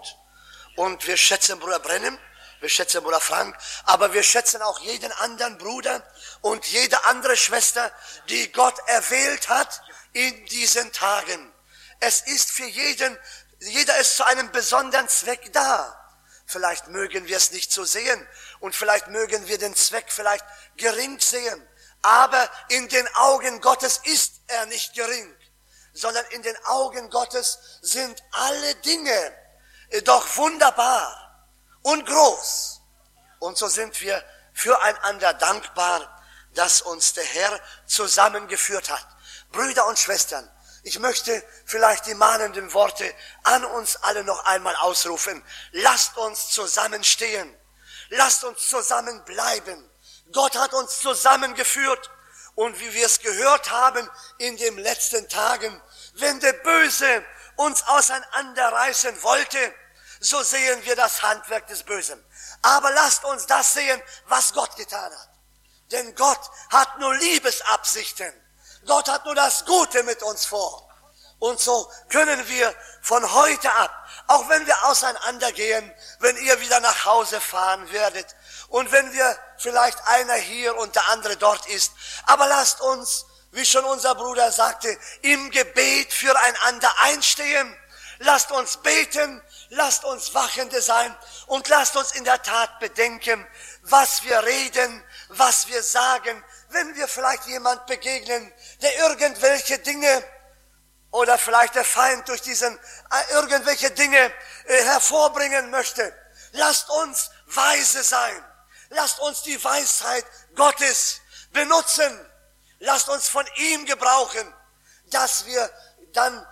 Und wir schätzen Bruder Brenhem, wir schätzen Bruder Frank, aber wir schätzen auch jeden anderen Bruder und jede andere Schwester, die Gott erwählt hat in diesen Tagen. Es ist für jeden, jeder ist zu einem besonderen Zweck da. Vielleicht mögen wir es nicht so sehen und vielleicht mögen wir den Zweck vielleicht gering sehen. Aber in den Augen Gottes ist er nicht gering, sondern in den Augen Gottes sind alle Dinge doch wunderbar und groß. Und so sind wir füreinander dankbar, dass uns der Herr zusammengeführt hat. Brüder und Schwestern, ich möchte vielleicht die mahnenden Worte an uns alle noch einmal ausrufen. Lasst uns zusammenstehen. Lasst uns zusammenbleiben. Gott hat uns zusammengeführt und wie wir es gehört haben in den letzten Tagen, wenn der Böse uns auseinanderreißen wollte, so sehen wir das Handwerk des Bösen. Aber lasst uns das sehen, was Gott getan hat. Denn Gott hat nur Liebesabsichten. Gott hat nur das Gute mit uns vor. Und so können wir von heute ab, auch wenn wir auseinandergehen, wenn ihr wieder nach Hause fahren werdet und wenn wir vielleicht einer hier und der andere dort ist, aber lasst uns, wie schon unser Bruder sagte, im Gebet füreinander einstehen. Lasst uns beten, lasst uns Wachende sein und lasst uns in der Tat bedenken, was wir reden, was wir sagen, wenn wir vielleicht jemand begegnen, der irgendwelche Dinge oder vielleicht der Feind durch irgendwelche Dinge hervorbringen möchte. Lasst uns weise sein. Lasst uns die Weisheit Gottes benutzen. Lasst uns von ihm gebrauchen, dass wir dann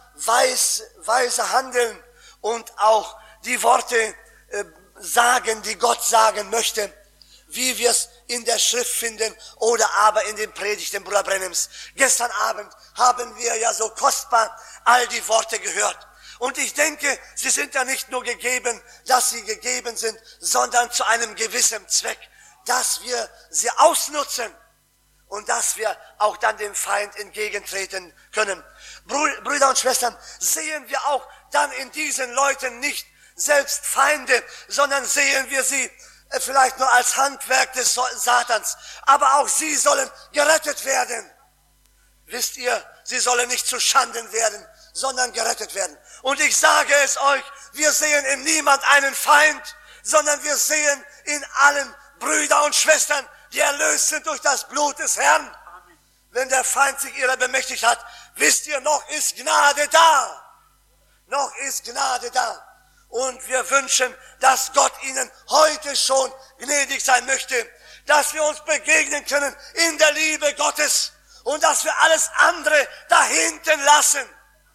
weise handeln und auch die Worte sagen, die Gott sagen möchte. wie wir es in der Schrift finden oder aber in den Predigten Bruder Brenhems. Gestern Abend haben wir ja so kostbar all die Worte gehört. Und ich denke, sie sind ja nicht nur gegeben, dass sie gegeben sind, sondern zu einem gewissen Zweck, dass wir sie ausnutzen und dass wir auch dann dem Feind entgegentreten können. Brüder und Schwestern, sehen wir auch dann in diesen Leuten nicht selbst Feinde, sondern sehen wir sie vielleicht nur als Handwerk des Satans. Aber auch sie sollen gerettet werden. Wisst ihr, sie sollen nicht zu Schanden werden, sondern gerettet werden. Und ich sage es euch, wir sehen in niemand einen Feind, sondern wir sehen in allen Brüder und Schwestern, die erlöst sind durch das Blut des Herrn. Amen. Wenn der Feind sich ihrer bemächtigt hat, wisst ihr, noch ist Gnade da. Noch ist Gnade da. Und wir wünschen, dass Gott ihnen heute schon gnädig sein möchte, dass wir uns begegnen können in der Liebe Gottes und dass wir alles andere dahinten lassen.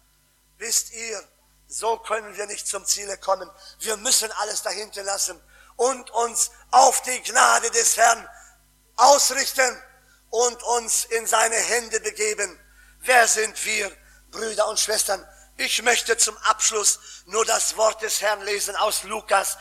Wisst ihr, so können wir nicht zum Ziele kommen. Wir müssen alles dahinten lassen und uns auf die Gnade des Herrn ausrichten und uns in seine Hände begeben. Wer sind wir, Brüder und Schwestern? Ich möchte zum Abschluss nur das Wort des Herrn lesen aus Lukas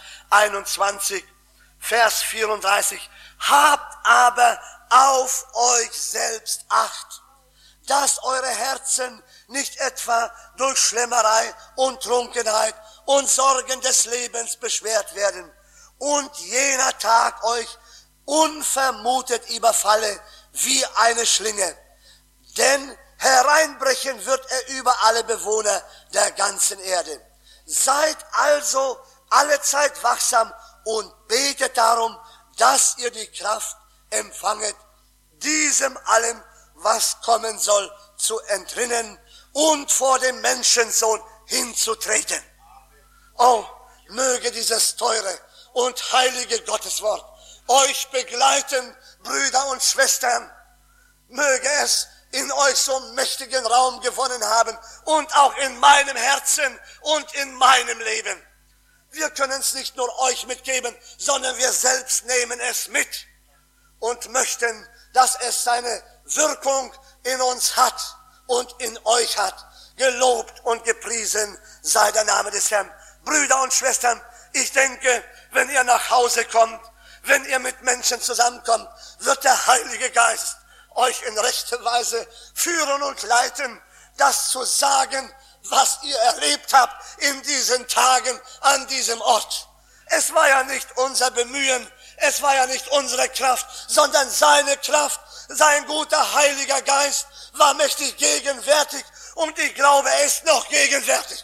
21, Vers 34. Habt aber auf euch selbst Acht, dass eure Herzen nicht etwa durch Schlemmerei und Trunkenheit und Sorgen des Lebens beschwert werden und jener Tag euch unvermutet überfalle wie eine Schlinge. Denn hereinbrechen wird er über alle Bewohner der ganzen Erde. Seid also allezeit wachsam und betet darum, dass ihr die Kraft empfanget, diesem allem, was kommen soll, zu entrinnen und vor dem Menschensohn hinzutreten. Oh, möge dieses teure und heilige Gotteswort euch begleiten, Brüder und Schwestern. Möge es in euch so mächtigen Raum gewonnen haben und auch in meinem Herzen und in meinem Leben. Wir können es nicht nur euch mitgeben, sondern wir selbst nehmen es mit und möchten, dass es seine Wirkung in uns hat und in euch hat. Gelobt und gepriesen sei der Name des Herrn. Brüder und Schwestern, ich denke, wenn ihr nach Hause kommt, wenn ihr mit Menschen zusammenkommt, wird der Heilige Geist euch in rechter Weise führen und leiten, das zu sagen, was ihr erlebt habt in diesen Tagen an diesem Ort. Es war ja nicht unser Bemühen, es war ja nicht unsere Kraft, sondern seine Kraft, sein guter Heiliger Geist war mächtig gegenwärtig und ich glaube, er ist noch gegenwärtig.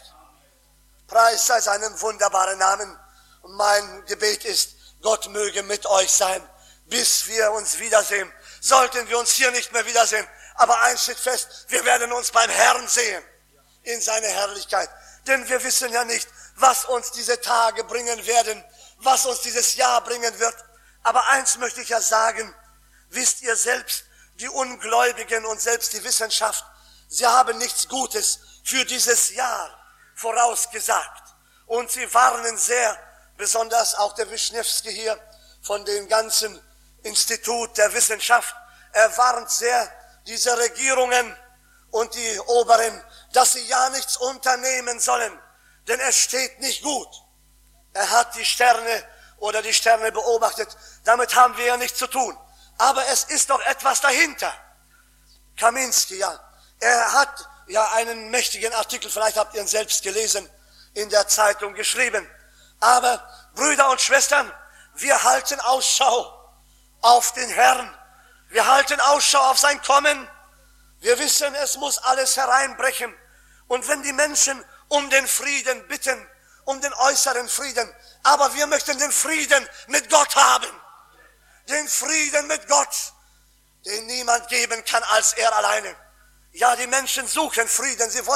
Preis sei seinem wunderbaren Namen. Und mein Gebet ist, Gott möge mit euch sein, bis wir uns wiedersehen. Sollten wir uns hier nicht mehr wiedersehen, aber eins steht fest, wir werden uns beim Herrn sehen, in seine Herrlichkeit. Denn wir wissen ja nicht, was uns diese Tage bringen werden, was uns dieses Jahr bringen wird. Aber eins möchte ich ja sagen, wisst ihr selbst, die Ungläubigen und selbst die Wissenschaft, sie haben nichts Gutes für dieses Jahr vorausgesagt. Und sie warnen sehr, besonders auch der Wischniewski hier von dem ganzen Institut der Wissenschaft, er warnt sehr diese Regierungen und die Oberen, dass sie ja nichts unternehmen sollen, denn es steht nicht gut. Er hat die Sterne beobachtet, damit haben wir ja nichts zu tun. Aber es ist doch etwas dahinter. Kaminski, ja, er hat ja einen mächtigen Artikel, vielleicht habt ihr ihn selbst gelesen, in der Zeitung geschrieben. Aber Brüder und Schwestern, wir halten Ausschau auf den Herrn. Wir halten Ausschau auf sein Kommen. Wir wissen, es muss alles hereinbrechen. Und wenn die Menschen um den Frieden bitten, um den äußeren Frieden, aber wir möchten den Frieden mit Gott haben. Den Frieden mit Gott, den niemand geben kann als er alleine. Ja, die Menschen suchen Frieden, sie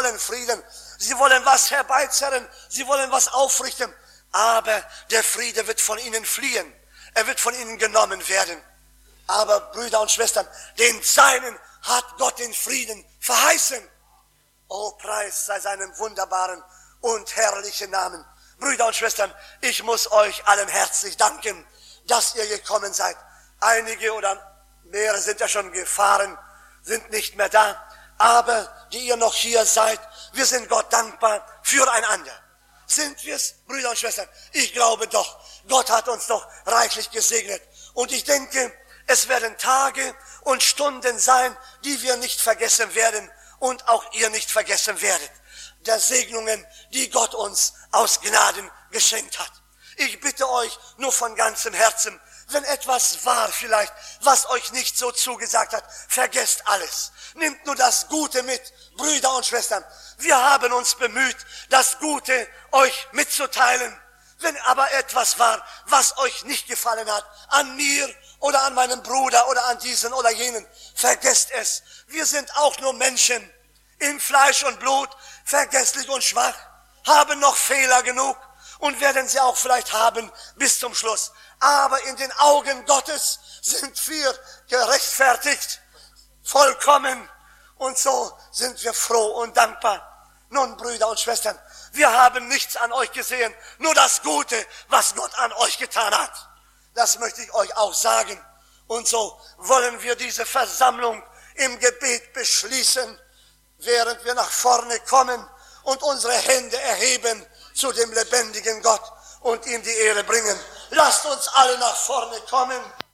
wollen was herbeizerren, sie wollen was aufrichten. Aber der Friede wird von ihnen fliehen, er wird von ihnen genommen werden. Aber Brüder und Schwestern, den Seinen hat Gott den Frieden verheißen. Oh, Preis sei seinem wunderbaren und herrlichen Namen. Brüder und Schwestern, ich muss euch allen herzlich danken, dass ihr gekommen seid. Einige oder mehrere sind ja schon gefahren, sind nicht mehr da. Aber die ihr noch hier seid, wir sind Gott dankbar füreinander. Sind wir's, Brüder und Schwestern? Ich glaube doch. Gott hat uns doch reichlich gesegnet. Und ich denke, es werden Tage und Stunden sein, die wir nicht vergessen werden und auch ihr nicht vergessen werdet. Der Segnungen, die Gott uns aus Gnaden geschenkt hat. Ich bitte euch nur von ganzem Herzen, wenn etwas war vielleicht, was euch nicht so zugesagt hat, vergesst alles. Nehmt nur das Gute mit, Brüder und Schwestern. Wir haben uns bemüht, das Gute euch mitzuteilen. Wenn aber etwas war, was euch nicht gefallen hat, an mir oder an meinem Bruder oder an diesen oder jenen, vergesst es. Wir sind auch nur Menschen, in Fleisch und Blut, vergesslich und schwach, haben noch Fehler genug und werden sie auch vielleicht haben bis zum Schluss. Aber in den Augen Gottes sind wir gerechtfertigt, vollkommen. Und so sind wir froh und dankbar. Nun, Brüder und Schwestern, wir haben nichts an euch gesehen, nur das Gute, was Gott an euch getan hat. Das möchte ich euch auch sagen. Und so wollen wir diese Versammlung im Gebet beschließen, während wir nach vorne kommen und unsere Hände erheben zu dem lebendigen Gott und ihm die Ehre bringen. Lasst uns alle nach vorne kommen.